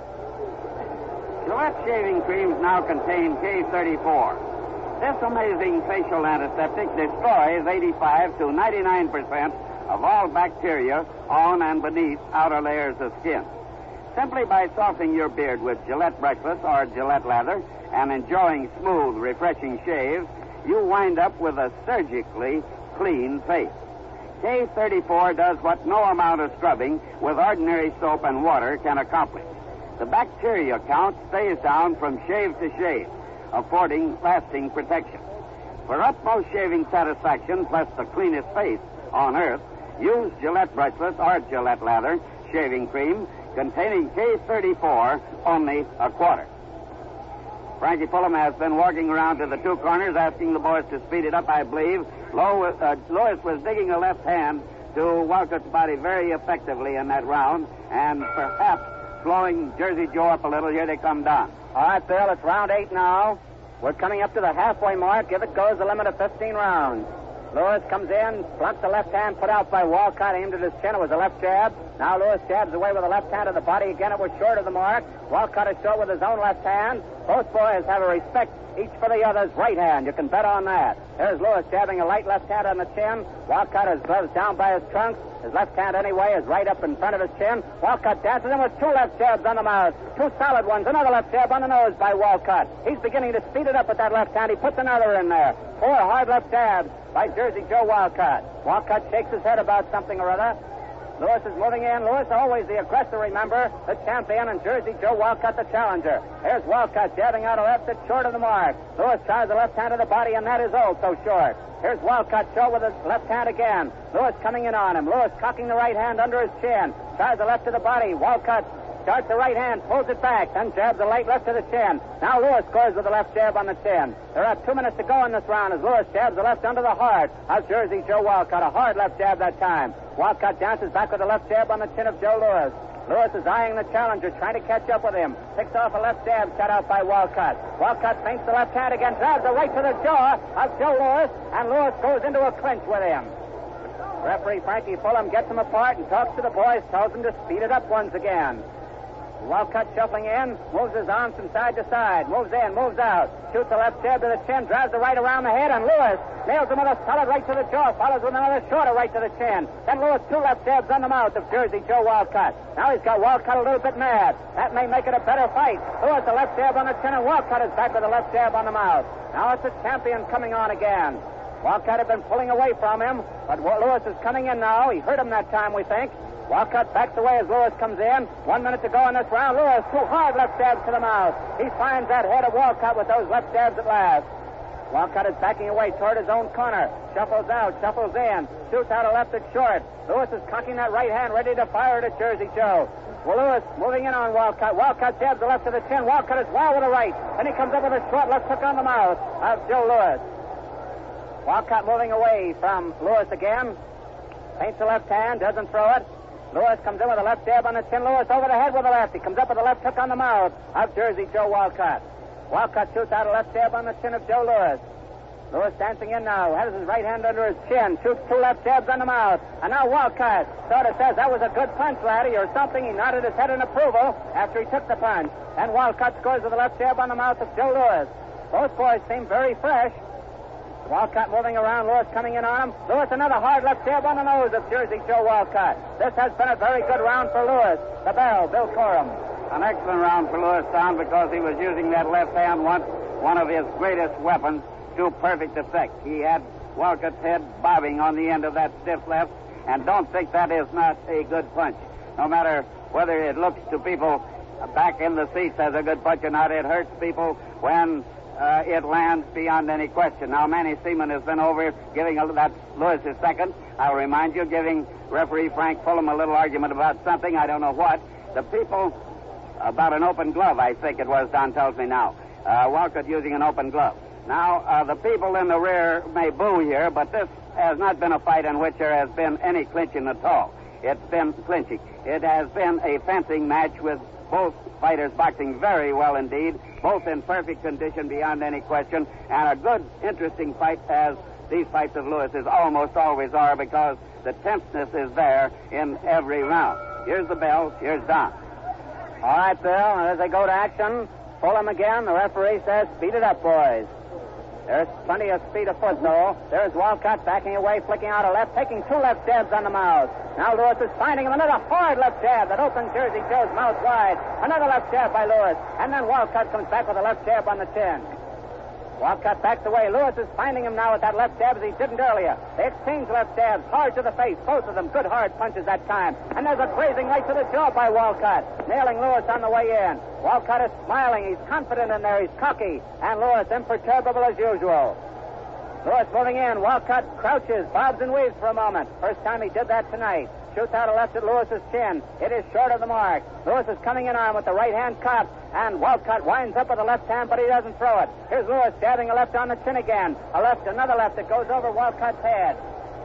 Gillette shaving creams now contain K34. This amazing facial antiseptic destroys 85 to 99% of all bacteria on and beneath outer layers of skin. Simply by softening your beard with Gillette Breakfast or Gillette Lather and enjoying smooth, refreshing shaves, you wind up with a surgically clean face. K34 does what no amount of scrubbing with ordinary soap and water can accomplish. The bacteria count stays down from shave to shave, affording lasting protection. For utmost shaving satisfaction plus the cleanest face on earth, use Gillette Brushless or Gillette Lather shaving cream containing K34, only a quarter. Frankie Fulham has been walking around to the two corners asking the boys to speed it up, I believe. Louis was digging a left hand to Walcott's body very effectively in that round, and perhaps slowing Jersey Joe up a little. Here they come down. All right, Bill, it's round 8 now. We're coming up to the halfway mark. If it goes, the limit of 15 rounds. Louis comes in, blocks the left hand put out by Walcott, aimed at his chin. It was a left jab. Now Louis jabs away with the left hand to the body. Again, it was short of the mark. Walcott is short with his own left hand. Both boys have a respect each for the other's right hand. You can bet on that. There's Louis jabbing a light left hand on the chin. Walcott has gloves down by his trunk. His left hand, anyway, is right up in front of his chin. Walcott dances him with two left jabs on the mouth. Two solid ones. Another left jab on the nose by Walcott. He's beginning to speed it up with that left hand. He puts another in there. 4 hard left jabs by Jersey Joe Walcott. Walcott shakes his head about something or other. Louis is moving in. Louis, always the aggressor, remember, the champion, and Jersey Joe Walcott, the challenger. There's Walcott jabbing out a left that's short of the mark. Louis tries the left hand to the body, and that is also short. Here's Walcott short with his left hand again. Louis coming in on him. Louis cocking the right hand under his chin. Tries the left to the body. Walcott starts the right hand, pulls it back, then jabs the light left to the chin. Now Louis scores with the left jab on the chin. There are 2 minutes to go in this round as Louis jabs the left under the heart of Jersey Joe Walcott. A hard left jab that time. Walcott dances back with the left jab on the chin of Joe Louis. Louis is eyeing the challenger, trying to catch up with him. Picks off a left jab cut out by Walcott. Walcott feints the left hand again, drives the right to the jaw of Joe Louis, and Louis goes into a clinch with him. Referee Frankie Fulham gets them apart and talks to the boys, tells them to speed it up once again. Walcott shuffling in, moves his arms from side to side, moves in, moves out, shoots the left jab to the chin, drives the right around the head, and Louis nails him with a solid right to the jaw, follows with another shorter right to the chin. Then Louis 2 left jabs on the mouth of Jersey Joe Walcott. Now he's got Walcott a little bit mad. That may make it a better fight. Louis a left jab on the chin, and Walcott is back with a left jab on the mouth. Now it's the champion coming on again. Walcott had been pulling away from him, but Louis is coming in now. He hurt him that time, we think. Walcott backs away as Louis comes in. 1 minute to go in this round. Louis 2 hard left jabs to the mouth. He finds that head of Walcott with those left jabs at last. Walcott is backing away toward his own corner. Shuffles out, shuffles in. Shoots out a left at short. Lewis is cocking that right hand, ready to fire it at Jersey Joe. Well, Lewis moving in on Walcott. Walcott jabs the left to the chin. Walcott is wild with the right. Then he comes up with a short left hook on the mouth of Joe Lewis. Walcott moving away from Lewis again. Paints the left hand, doesn't throw it. Lewis comes in with a left jab on the chin. Lewis over the head with a left. He comes up with a left hook on the mouth of Jersey Joe Walcott. Walcott shoots out a left jab on the chin of Joe Lewis. Lewis dancing in now, has his right hand under his chin, shoots 2 left jabs on the mouth. And now Walcott sort of says, that was a good punch, laddie, or something. He nodded his head in approval after he took the punch. And Walcott scores with a left jab on the mouth of Joe Lewis. Both boys seem very fresh. Walcott moving around, Lewis coming in on him. Lewis another hard left jab on the nose of Jersey Joe Walcott. This has been a very good round for Lewis. The bell, Bill Corum. An excellent round for Lewis, Tom, because he was using that left hand once, one of his greatest weapons, to perfect effect. He had Walcott's head bobbing on the end of that stiff left, and don't think that is not a good punch. No matter whether it looks to people back in the seats as a good punch or not, it hurts people when it lands beyond any question. Now, Manny Seaman has been over giving that's Lewis's second. I'll remind you, giving referee Frank Fulham a little argument about something, I don't know what. The people, about an open glove, I think it was, Don tells me now. Walcott using an open glove. Now, the people in the rear may boo here, but this has not been a fight in which there has been any clinching at all. It's been clinching. It has been a fencing match with both fighters boxing very well indeed, both in perfect condition beyond any question, and a good, interesting fight, as these fights of Lewis's almost always are, because the tenseness is there in every round. Here's the bell. Here's Don. All right, Bill, and as they go to action, Fulham again. The referee says, speed it up, boys. There's plenty of speed afoot, though. There's Walcott backing away, flicking out a left, taking 2 left jabs on the mouth. Now Lewis is finding him another hard left jab that opens Jersey Joe's mouth wide. Another left jab by Lewis. And then Walcott comes back with a left jab on the chin. Walcott backs away. Lewis is finding him now with that left jab as he didn't earlier. They exchange left jabs, hard to the face, both of them good hard punches that time. And there's a grazing right to the jaw by Walcott, nailing Lewis on the way in. Walcott is smiling. He's confident in there. He's cocky. And Lewis imperturbable as usual. Lewis moving in. Walcott crouches, bobs and weaves for a moment. First time he did that tonight. Shoots out a left at Lewis's chin. It is short of the mark. Lewis is coming in on with the right hand cocked, and Walcott winds up with the left hand, but he doesn't throw it. Here's Lewis jabbing a left on the chin again. A left, another left that goes over Walcott's head.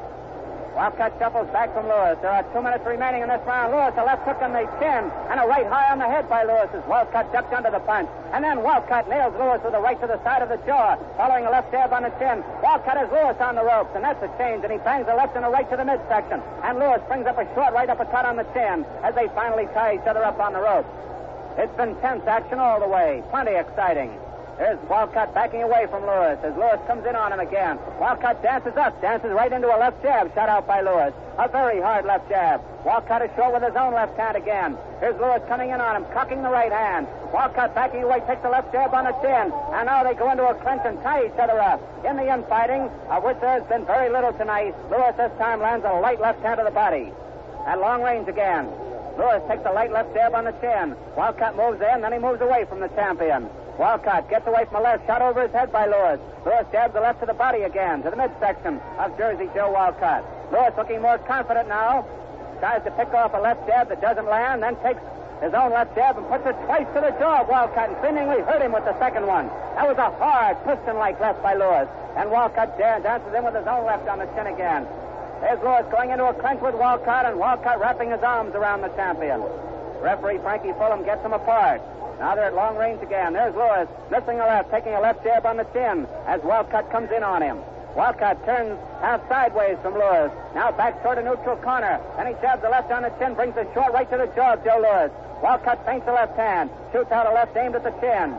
Walcott shuffles back from Lewis. There are 2 minutes remaining in this round. Lewis, a left hook on the chin and a right high on the head by Lewis as Walcott ducked under the punch. And then Walcott nails Lewis with a right to the side of the jaw, following a left jab on the chin. Walcott has Lewis on the ropes, and that's a change, and he bangs a left and a right to the midsection. And Lewis brings up a short right uppercut on the chin as they finally tie each other up on the ropes. It's been tense action all the way. Plenty exciting. There's Walcott backing away from Lewis as Lewis comes in on him again. Walcott dances up, dances right into a left jab shot out by Lewis. A very hard left jab. Walcott is short with his own left hand again. Here's Lewis coming in on him, cocking the right hand. Walcott backing away, takes a left jab on the chin. And now they go into a clinch and tie each other up. In the infighting, of which there has been very little tonight, Lewis this time lands a light left hand to the body. At long range again. Lewis takes a light left jab on the chin. Walcott moves in, then he moves away from the champion. Walcott gets away from the left, shot over his head by Lewis. Lewis jabs the left to the body again, to the midsection of Jersey Joe Walcott. Lewis looking more confident now. Tries to pick off a left jab that doesn't land, then takes his own left jab and puts it twice to the jaw of Walcott and seemingly hurt him with the second one. That was a hard, piston-like left by Lewis. And Walcott dances in with his own left on the chin again. There's Lewis going into a clinch with Walcott, and Walcott wrapping his arms around the champion. Referee Frankie Fulham gets them apart. Now they're at long range again. There's Lewis, missing a left, taking a left jab on the chin as Walcott comes in on him. Walcott turns half sideways from Lewis. Now back toward a neutral corner. Then he jabs the left on the chin, brings a short right to the jaw of Joe Lewis. Walcott feints the left hand, shoots out a left aimed at the chin.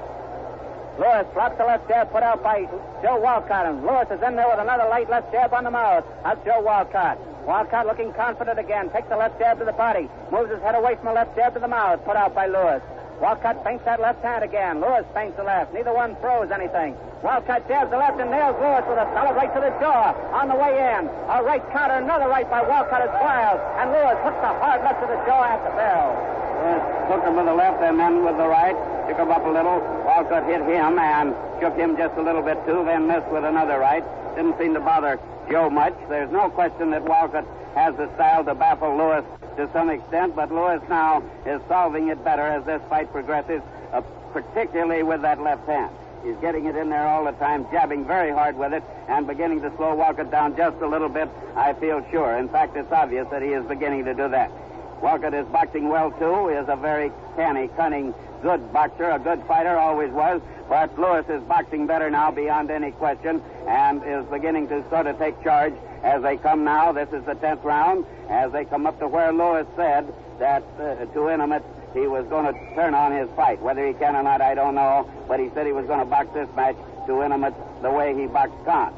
Lewis blocks the left jab put out by Joe Walcott, and Lewis is in there with another light left jab on the mouth of Joe Walcott. Walcott looking confident again, takes the left jab to the body, moves his head away from the left jab to the mouth put out by Lewis. Walcott feints that left hand again. Lewis feints the left. Neither one throws anything. Walcott jabs the left and nails Lewis with a solid right to the jaw on the way in. A right counter, another right by Walcott is wild, and Lewis hooks a hard left to the jaw at the bell. Lewis took him with the left and then with the right. Took him up a little. Walcott hit him and shook him just a little bit, too, then missed with another right. Didn't seem to bother Joe much. There's no question that Walcott has the style to baffle Lewis to some extent, but Lewis now is solving it better as this fight progresses, particularly with that left hand. He's getting it in there all the time, jabbing very hard with it, and beginning to slow Walcott down just a little bit, I feel sure. In fact, it's obvious that he is beginning to do that. Walcott is boxing well, too. He is a very canny, cunning, good boxer, a good fighter, always was. But Lewis is boxing better now beyond any question and is beginning to sort of take charge as they come now. This is the 10th round. As they come up to where Lewis said that to Innimet he was going to turn on his fight. Whether he can or not, I don't know. But he said he was going to box this match to Innimet the way he boxed Kahn.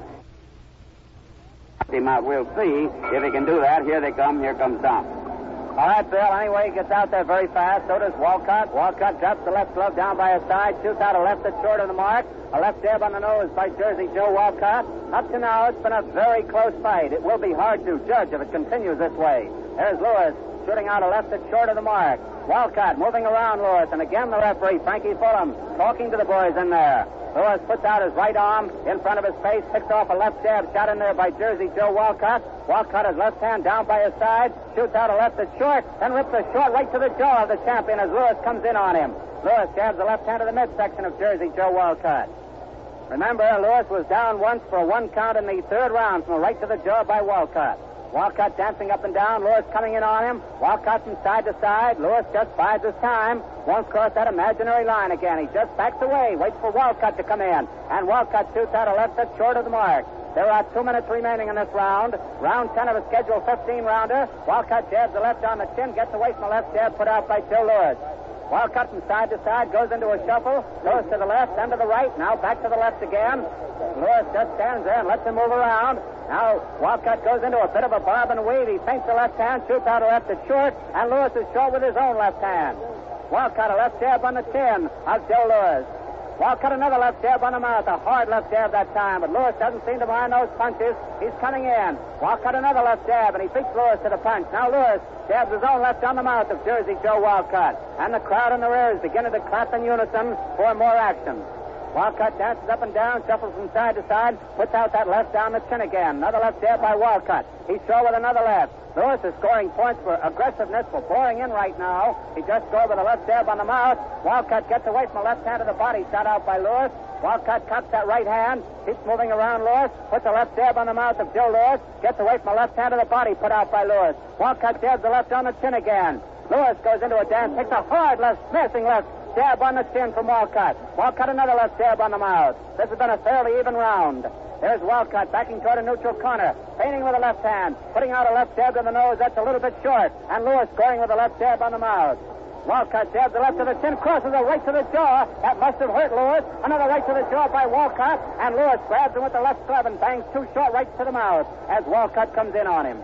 Him out. We'll see if he can do that. Here they come. Here comes Don. All right, Bill. Anyway, he gets out there very fast. So does Walcott. Walcott drops the left glove down by his side, shoots out a left that's short of the mark. A left jab on the nose by Jersey Joe Walcott. Up to now, it's been a very close fight. It will be hard to judge if it continues this way. There's Lewis shooting out a left that's short of the mark. Walcott moving around Lewis, and again the referee, Frankie Fulham, talking to the boys in there. Lewis puts out his right arm in front of his face, picks off a left jab shot in there by Jersey Joe Walcott. Walcott, his left hand down by his side, shoots out a left that's short, then rips a short right to the jaw of the champion as Lewis comes in on him. Lewis jabs the left hand to the midsection of Jersey Joe Walcott. Remember, Lewis was down once for a 1 count in the 3rd round from a right to the jaw by Walcott. Walcott dancing up and down, Lewis coming in on him. Walcott from side to side. Lewis just bides his time. Won't cross that imaginary line again. He just backs away, waits for Walcott to come in. And Walcott shoots out a left that's short of the mark. There are 2 minutes remaining in this round. Round 10 of a scheduled 15-rounder. Walcott jabs the left on the chin, gets away from the left jab put out by Joe Lewis. Walcott from side to side goes into a shuffle, goes to the left, then to the right, now back to the left again. Lewis just stands there and lets him move around. Now Walcott goes into a bit of a bob and weave. He feints the left hand, shoots out a left that's short, and Lewis is short with his own left hand. Walcott a left jab on the chin of Joe Lewis. Walcott another left jab on the mouth, a hard left jab that time, but Lewis doesn't seem to mind those punches. He's coming in. Walcott another left jab, and he beats Lewis to the punch. Now Lewis jabs his own left on the mouth of Jersey Joe Walcott, and the crowd in the rear is beginning to clap in unison for more action. Walcott dances up and down, shuffles from side to side, puts out that left down the chin again. Another left jab by Walcott. He's short with another left. Lewis is scoring points for aggressiveness, for boring in right now. He just scored with a left jab on the mouth. Walcott gets away from the left hand of the body, shot out by Lewis. Walcott cocks that right hand, keeps moving around Lewis, puts a left jab on the mouth of Joe Lewis, gets away from the left hand of the body put out by Lewis. Walcott jabs the left on the chin again. Lewis goes into a dance, takes a hard left, smashing left jab on the chin from Walcott. Walcott another left jab on the mouth. This has been a fairly even round. There's Walcott backing toward a neutral corner, feinting with the left hand, putting out a left jab to the nose that's a little bit short, and Lewis scoring with a left jab on the mouth. Walcott jabs the left to the chin, crosses a right to the jaw. That must have hurt Lewis. Another right to the jaw by Walcott, and Lewis grabs him with the left glove and bangs 2 short rights to the mouth as Walcott comes in on him.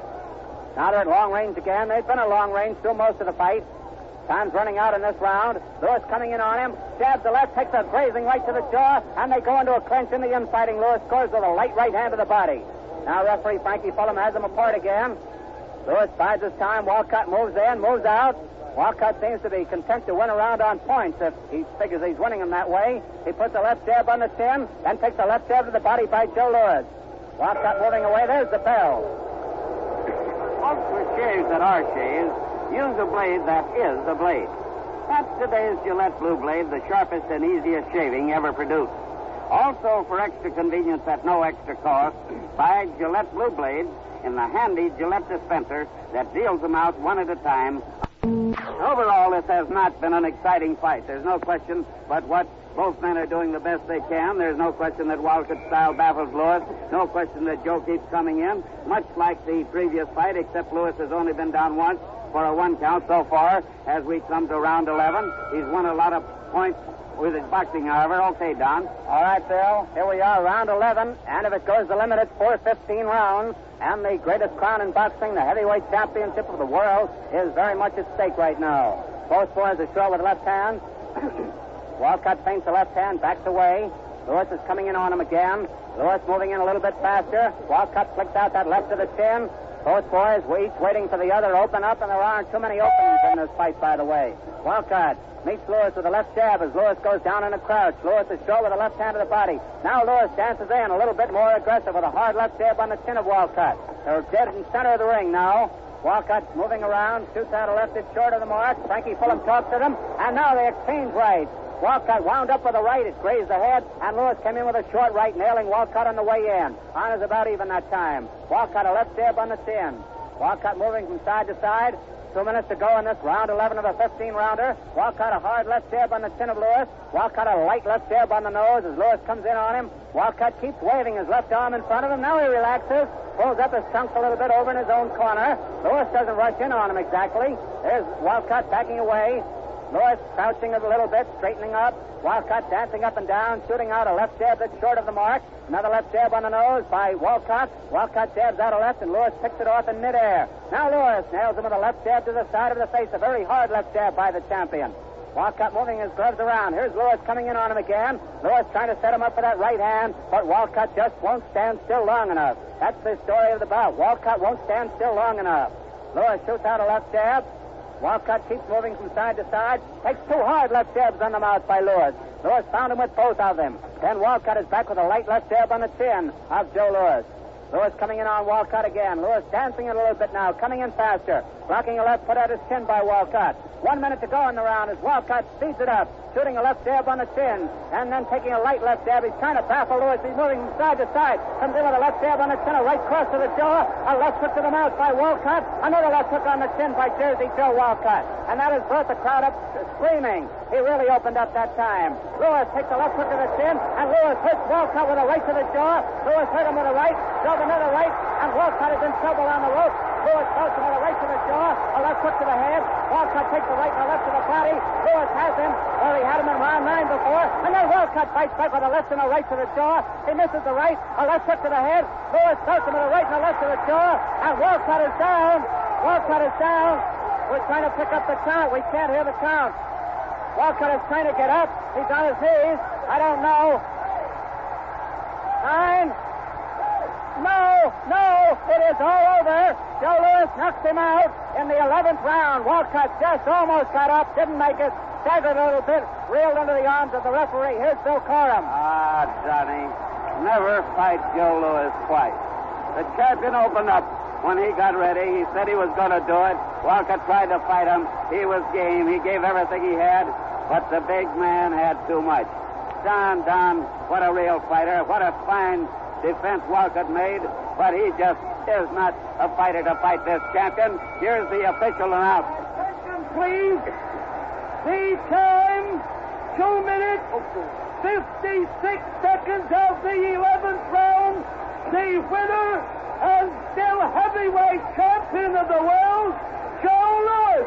Now they're at long range again. They've been at long range through most of the fight. Time's running out in this round. Lewis coming in on him, jabs the left, takes a grazing right to the jaw, and they go into a clinch in the infighting. Lewis scores with a light right hand to the body. Now referee Frankie Fulham has them apart again. Lewis bides his time. Walcott moves in, moves out. Walcott seems to be content to win a round on points if he figures he's winning them that way. He puts a left jab on the chin, then takes a left jab to the body by Joe Lewis. Walcott moving away. There's the bell. Folks with shaves that are shaves use a blade that is a blade. That's today's Gillette Blue Blade, the sharpest and easiest shaving ever produced. Also, for extra convenience at no extra cost, buy Gillette Blue Blades in the handy Gillette dispenser that deals them out one at a time. Overall, this has not been an exciting fight. There's no question but what both men are doing the best they can. There's no question that Walcott's style baffles Lewis. No question that Joe keeps coming in, much like the previous fight, except Lewis has only been down once for a 1 count so far as we come to round 11. He's won a lot of points with his boxing, however. Okay, Don. All right, Bill. Here we are, round 11, and if it goes the limit, it's 4-15 rounds, and the greatest crown in boxing, the heavyweight championship of the world, is very much at stake right now. Both boys are short with left hands. Walcott feints the left hand, backs away. Lewis is coming in on him again. Lewis moving in a little bit faster. Walcott flicks out that left to the chin. Both boys each waiting for the other to open up, and there aren't too many openings in in this fight, by the way. Walcott meets Lewis with a left jab as Lewis goes down in a crouch. Lewis is short with the left hand of the body. Now Lewis dances in a little bit more aggressive with a hard left jab on the chin of Walcott. They're dead in the center of the ring now. Walcott moving around, shoots out a left, it's short of the mark. Frankie Fulham talks to them, and now they exchange rights. Walcott wound up with a right, it grazed the head, and Lewis came in with a short right, nailing Walcott on the way in. Honors about even that time. Walcott a left jab on the chin. Walcott moving from side to side. 2 minutes to go in this round 11 of a 15-rounder. Walcott a hard left jab on the chin of Lewis. Walcott a light left jab on the nose as Lewis comes in on him. Walcott keeps waving his left arm in front of him. Now he relaxes, pulls up his trunks a little bit over in his own corner. Lewis doesn't rush in on him exactly. There's Walcott backing away. Lewis crouching a little bit, straightening up. Walcott dancing up and down, shooting out a left jab that's short of the mark. Another left jab on the nose by Walcott. Walcott jabs out a left, and Lewis picks it off in midair. Now Lewis nails him with a left jab to the side of the face. A very hard left jab by the champion. Walcott moving his gloves around. Here's Lewis coming in on him again. Lewis trying to set him up for that right hand, but Walcott just won't stand still long enough. That's the story of the bout. Walcott won't stand still long enough. Lewis shoots out a left jab. Walcott keeps moving from side to side. Takes 2 hard left jabs on the mouth by Lewis. Lewis found him with both of them. Then Walcott is back with a light left jab on the chin of Joe Lewis. Lewis coming in on Walcott again. Lewis dancing a little bit now, coming in faster. Blocking a left foot at his chin by Walcott. 1 minute to go in the round as Walcott speeds it up, shooting a left jab on the chin, and then taking a light left jab. He's trying to baffle Lewis. He's moving from side to side. Comes in with a left jab on the chin, a right cross to the jaw, a left hook to the mouth by Walcott, another left hook on the chin by Jersey Joe Walcott. And that has brought the crowd up screaming. He really opened up that time. Lewis takes a left hook to the chin, and Lewis hits Walcott with a right to the jaw. Lewis hit him with a right, drove another right, and Walcott is in trouble on the rope. Lewis throws him with a right to the jaw, a left hook to the head. Walcott takes a right and a left to the body. Lewis has him. Well, he had him in round 9 before. And then Walcott fights back with a left and a right to the jaw. He misses the right, a left hook to the head. Lewis throws him with a right and a left to the jaw. And Walcott is down. Walcott is down. We're trying to pick up the count. We can't hear the count. Walcott is trying to get up. He's on his knees. I don't know. 9. No, it is all over. Joe Lewis knocks him out in the 11th round. Walcott just almost got up, didn't make it, staggered a little bit, reeled into the arms of the referee. Here's Bill Corum. Ah, Johnny, never fight Joe Lewis twice. The champion opened up when he got ready. He said he was going to do it. Walcott tried to fight him. He was game. He gave everything he had, but the big man had too much. Don, what a real fighter. What a fine defense Walcott made, but he just is not a fighter to fight this champion. Here's the official announcement. Please. The time, 2 minutes, 56 seconds of the 11th round. The winner and still heavyweight champion of the world, Joe Lewis.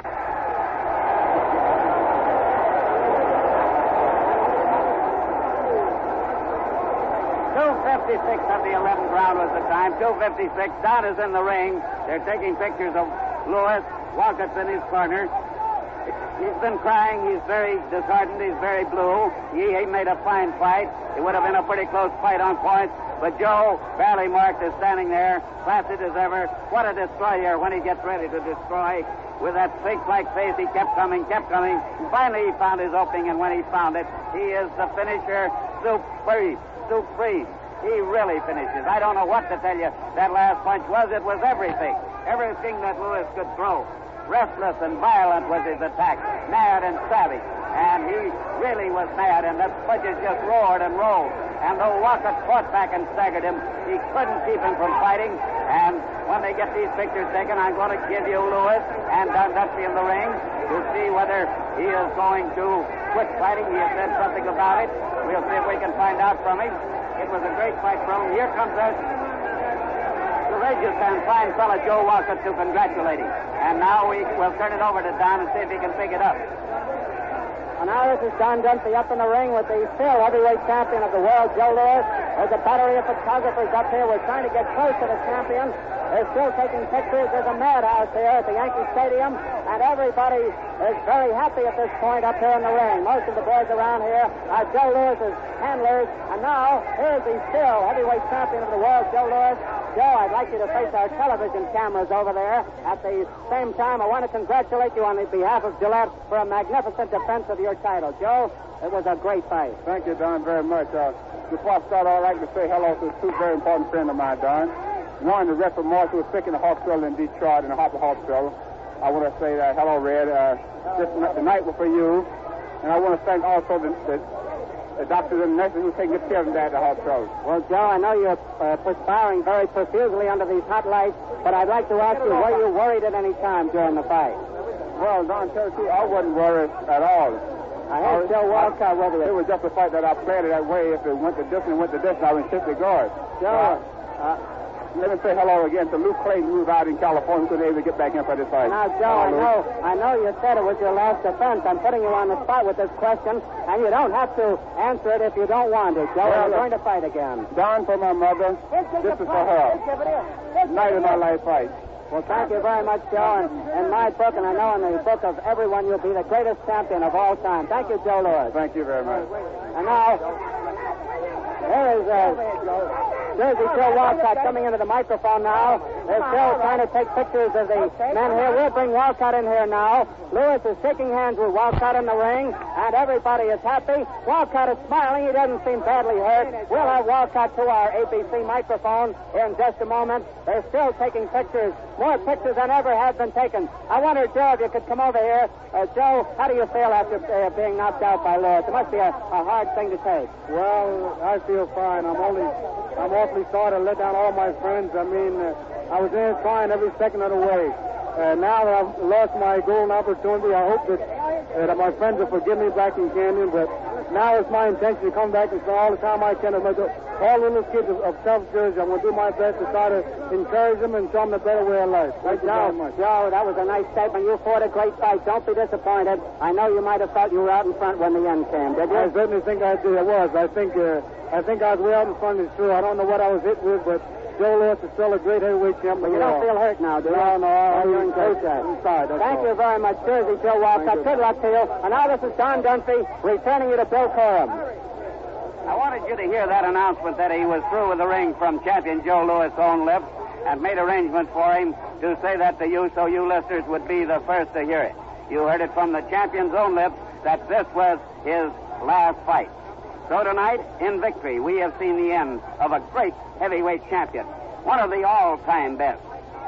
2:56 of the 11th round was the time. 2:56. Don is in the ring. They're taking pictures of Lewis. Walcott's in his corner. He's been crying. He's very disheartened. He's very blue. He made a fine fight. It would have been a pretty close fight on points. But Joe Barrymark is standing there, placid as ever. What a destroyer when he gets ready to destroy. With that sphinx-like face, he kept coming. And finally, he found his opening, and when he found it, he is the finisher supreme. He really finishes. I don't know what to tell you that last punch was. It was everything. Everything that Lewis could throw. Restless and violent was his attack. Mad and savage. And he really was mad, and the punches just roared and rolled. And though Walcott fought back and staggered him, he couldn't keep him from fighting. And when they get these pictures taken, I'm going to give you Lewis and Don Dutchy in the ring to see whether he is going to quit fighting. He has said something about it. We'll see if we can find out from him. It was a great fight for him. Here comes us. Courageous and fine fellow Joe Walcott to congratulate him. And now we will turn it over to Don and see if he can pick it up. And now this is Don Dunphy up in the ring with the still heavyweight champion of the world, Joe Lewis. There's a battery of photographers up here. We're trying to get close to the champion. They're still taking pictures. There's a madhouse here at the Yankee Stadium, and everybody is very happy at this point up here in the ring. Most of the boys around here are Joe Lewis's handlers. And now, here's the still heavyweight champion of the world, Joe Lewis. Joe, I'd like you to face our television cameras over there. At the same time, I want to congratulate you on the behalf of Gillette for a magnificent defense of your title. Joe, it was a great fight. Thank you, Don, very much. Before I start, I'd like to say hello to two very important friends of mine, Don. One, the Reverend Morris, who was sick in the hospital in Detroit, in the Harper Hospital. I want to say hello, Red. The night was for you. And I want to thank also the doctors and nurses who take good care of him there at the hospital. Well, Joe, I know you're perspiring very profusely under these hot lights, but I'd like to ask you, were you worried at any time during the fight? Well, Don, tell you, I wasn't worried at all. I had Joe Walcott with you. It was just a fight that I played it that way. If it went the distance, I would shift the guard. Joe, let me say hello again to Luke Clayton, who's out in California, who couldn't able to get back in for this fight. Now, Joe, I know you said it was your last defense. I'm putting you on the spot with this question, and you don't have to answer it if you don't want to. Joe, you're going to fight again. Don, for my mother, this is for her. Night of my life fight. Well, thank you very much, Joe. And in my book, and I know in the book of everyone, you'll be the greatest champion of all time. Thank you, Joe Louis. Thank you very much. And now, here is Jersey Joe Walcott coming into the microphone now. They're still trying to take pictures of the men here. We'll bring Walcott in here now. Louis is shaking hands with Walcott in the ring, and everybody is happy. Walcott is smiling. He doesn't seem badly hurt. We'll have Walcott to our ABC microphone here in just a moment. They're still taking pictures, more pictures than ever have been taken. I wonder, Joe, if you could come over here. Joe, how do you feel after being knocked out by Louis? It must be a hard thing to take. Well, I feel fine. I'm awfully sorry to let down all my friends. I mean, I was in trying every second of the way. Now that I've lost my golden opportunity, I hope that my friends will forgive me back in Canyon. But now it's my intention to come back and spend all the time I can with all the little kids of South Jersey. I'm going to do my best to try to encourage them and show them the better way of life. Thank you very much. Joe, that was a nice statement. You fought a great fight. Don't be disappointed. I know you might have thought you were out in front when the end came, did you? I certainly think I did. I was. I think I was way out in front. It's true. I don't know what I was hit with, but Joe Louis is still a great heavyweight champion. But you don't feel hurt now, do you? No. You're in good shape. Thank you very much, Jersey Joe Walcott. Good luck to you. And now this is Don Dunphy returning you to Bill Corum. I wanted you to hear that announcement that he was through with the ring from champion Joe Louis' own lips, and made arrangements for him to say that to you so you listeners would be the first to hear it. You heard it from the champion's own lips that this was his last fight. So tonight, in victory, we have seen the end of a great heavyweight champion, one of the all-time best.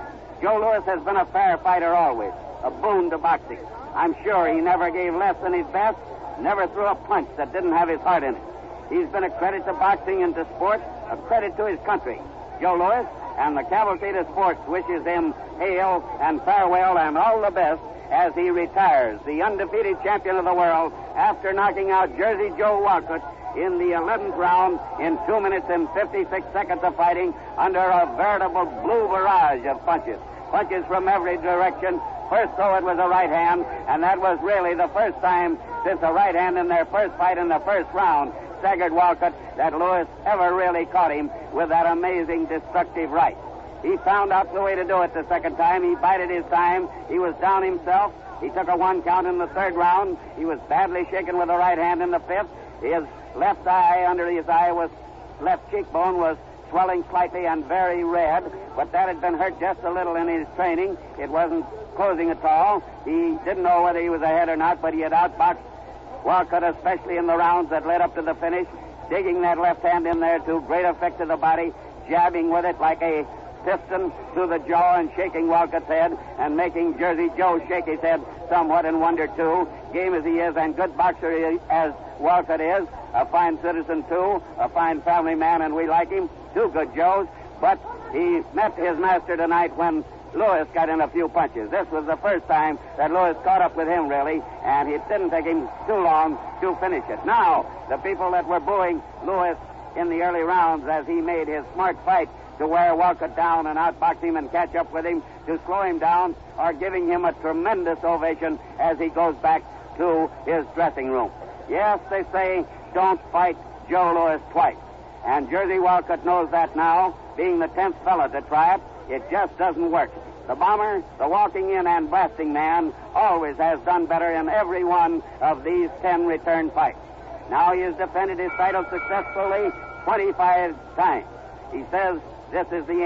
Joe Louis has been a fair fighter always, a boon to boxing. I'm sure he never gave less than his best, never threw a punch that didn't have his heart in it. He's been a credit to boxing and to sport, a credit to his country. Joe Louis and the Cavalcade of Sports wishes him hail and farewell and all the best as he retires, the undefeated champion of the world, after knocking out Jersey Joe Walcott in the 11th round in 2 minutes and 56 seconds of fighting under a veritable blue barrage of punches. Punches from every direction. First, though, it was a right hand, and that was really the first time since a right hand in their first fight in the first round staggered Walcott that Louis ever really caught him with that amazing destructive right. He found out the way to do it the second time. He bided his time. He was down himself. He took a 1 count in the third round. He was badly shaken with the right hand in the fifth. His left eye, under his eye, left cheekbone was swelling slightly and very red, but that had been hurt just a little in his training. It wasn't closing at all. He didn't know whether he was ahead or not, but he had outboxed Walcott, especially in the rounds that led up to the finish, digging that left hand in there to great effect to the body, jabbing with it like a piston through the jaw and shaking Walcott's head and making Jersey Joe shake his head somewhat in wonder, too. Game as he is and good boxer as Walcott is, a fine citizen, too, a fine family man, and we like him. 2 good Joes, but he met his master tonight when Louis got in a few punches. This was the first time that Louis caught up with him, really, and it didn't take him too long to finish it. Now, the people that were booing Louis in the early rounds as he made his smart fight to wear Walcott down and outbox him and catch up with him, to slow him down, are giving him a tremendous ovation as he goes back to his dressing room. Yes, they say, don't fight Joe Louis twice. And Jersey Walcott knows that now, being the 10th fellow to try it. It just doesn't work. The bomber, the walking in and blasting man, always has done better in every one of these 10 return fights. Now he has defended his title successfully 25 times. He says this is the end.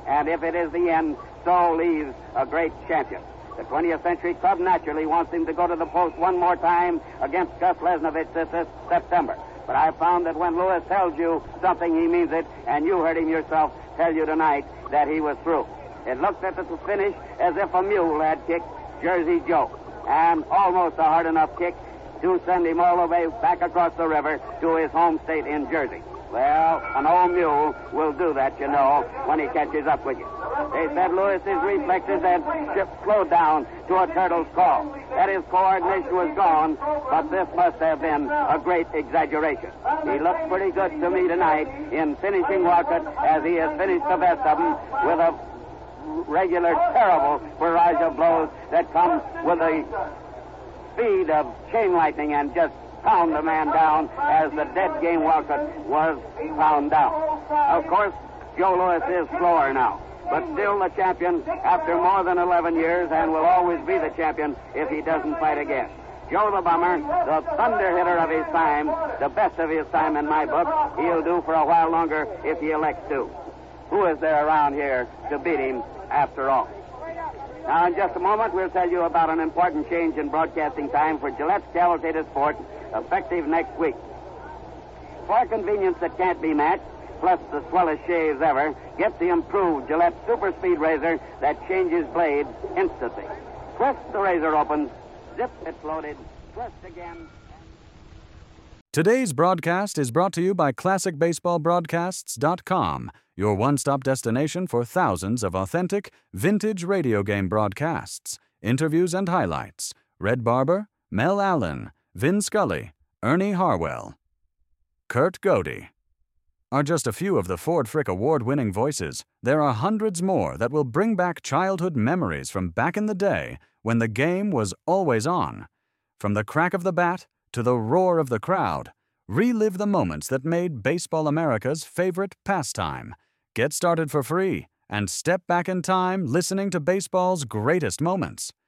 And if it is the end, so leaves a great champion. The 20th Century Club naturally wants him to go to the post one more time against Gus Lesnovich this September. But I found that when Lewis tells you something, he means it, and you heard him yourself tell you tonight that he was through. It looked at the finish as if a mule had kicked Jersey Joe, and almost a hard enough kick to send him all the way back across the river to his home state in Jersey. Well, an old mule will do that, you know, when he catches up with you. They said Lewis's reflexes had slowed down to a turtle's crawl, that his coordination was gone, but this must have been a great exaggeration. He looked pretty good to me tonight in finishing Wolcott, as he has finished the best of them with a regular terrible barrage of blows that come with the speed of chain lightning and just pound the man down as the dead game Wolcott was pound down. Of course, Joe Louis is slower now, but still the champion after more than 11 years, and will always be the champion if he doesn't fight again. Joe the Bummer, the thunder hitter of his time, the best of his time in my book. He'll do for a while longer if he elects to. Who is there around here to beat him after all? Now, in just a moment, we'll tell you about an important change in broadcasting time for Gillette's Cavalcade Sport, effective next week. For convenience that can't be matched, plus the swellest shaves ever, get the improved Gillette Super Speed Razor that changes blades instantly. Twist the razor open, zip it's loaded, twist again. Today's broadcast is brought to you by ClassicBaseballBroadcasts.com, your one-stop destination for thousands of authentic, vintage radio game broadcasts, interviews and highlights. Red Barber, Mel Allen, Vin Scully, Ernie Harwell, Kurt Godey are just a few of the Ford Frick award-winning voices. There are hundreds more that will bring back childhood memories from back in the day when the game was always on. From the crack of the bat to the roar of the crowd, relive the moments that made Baseball America's favorite pastime. Get started for free and step back in time listening to baseball's greatest moments.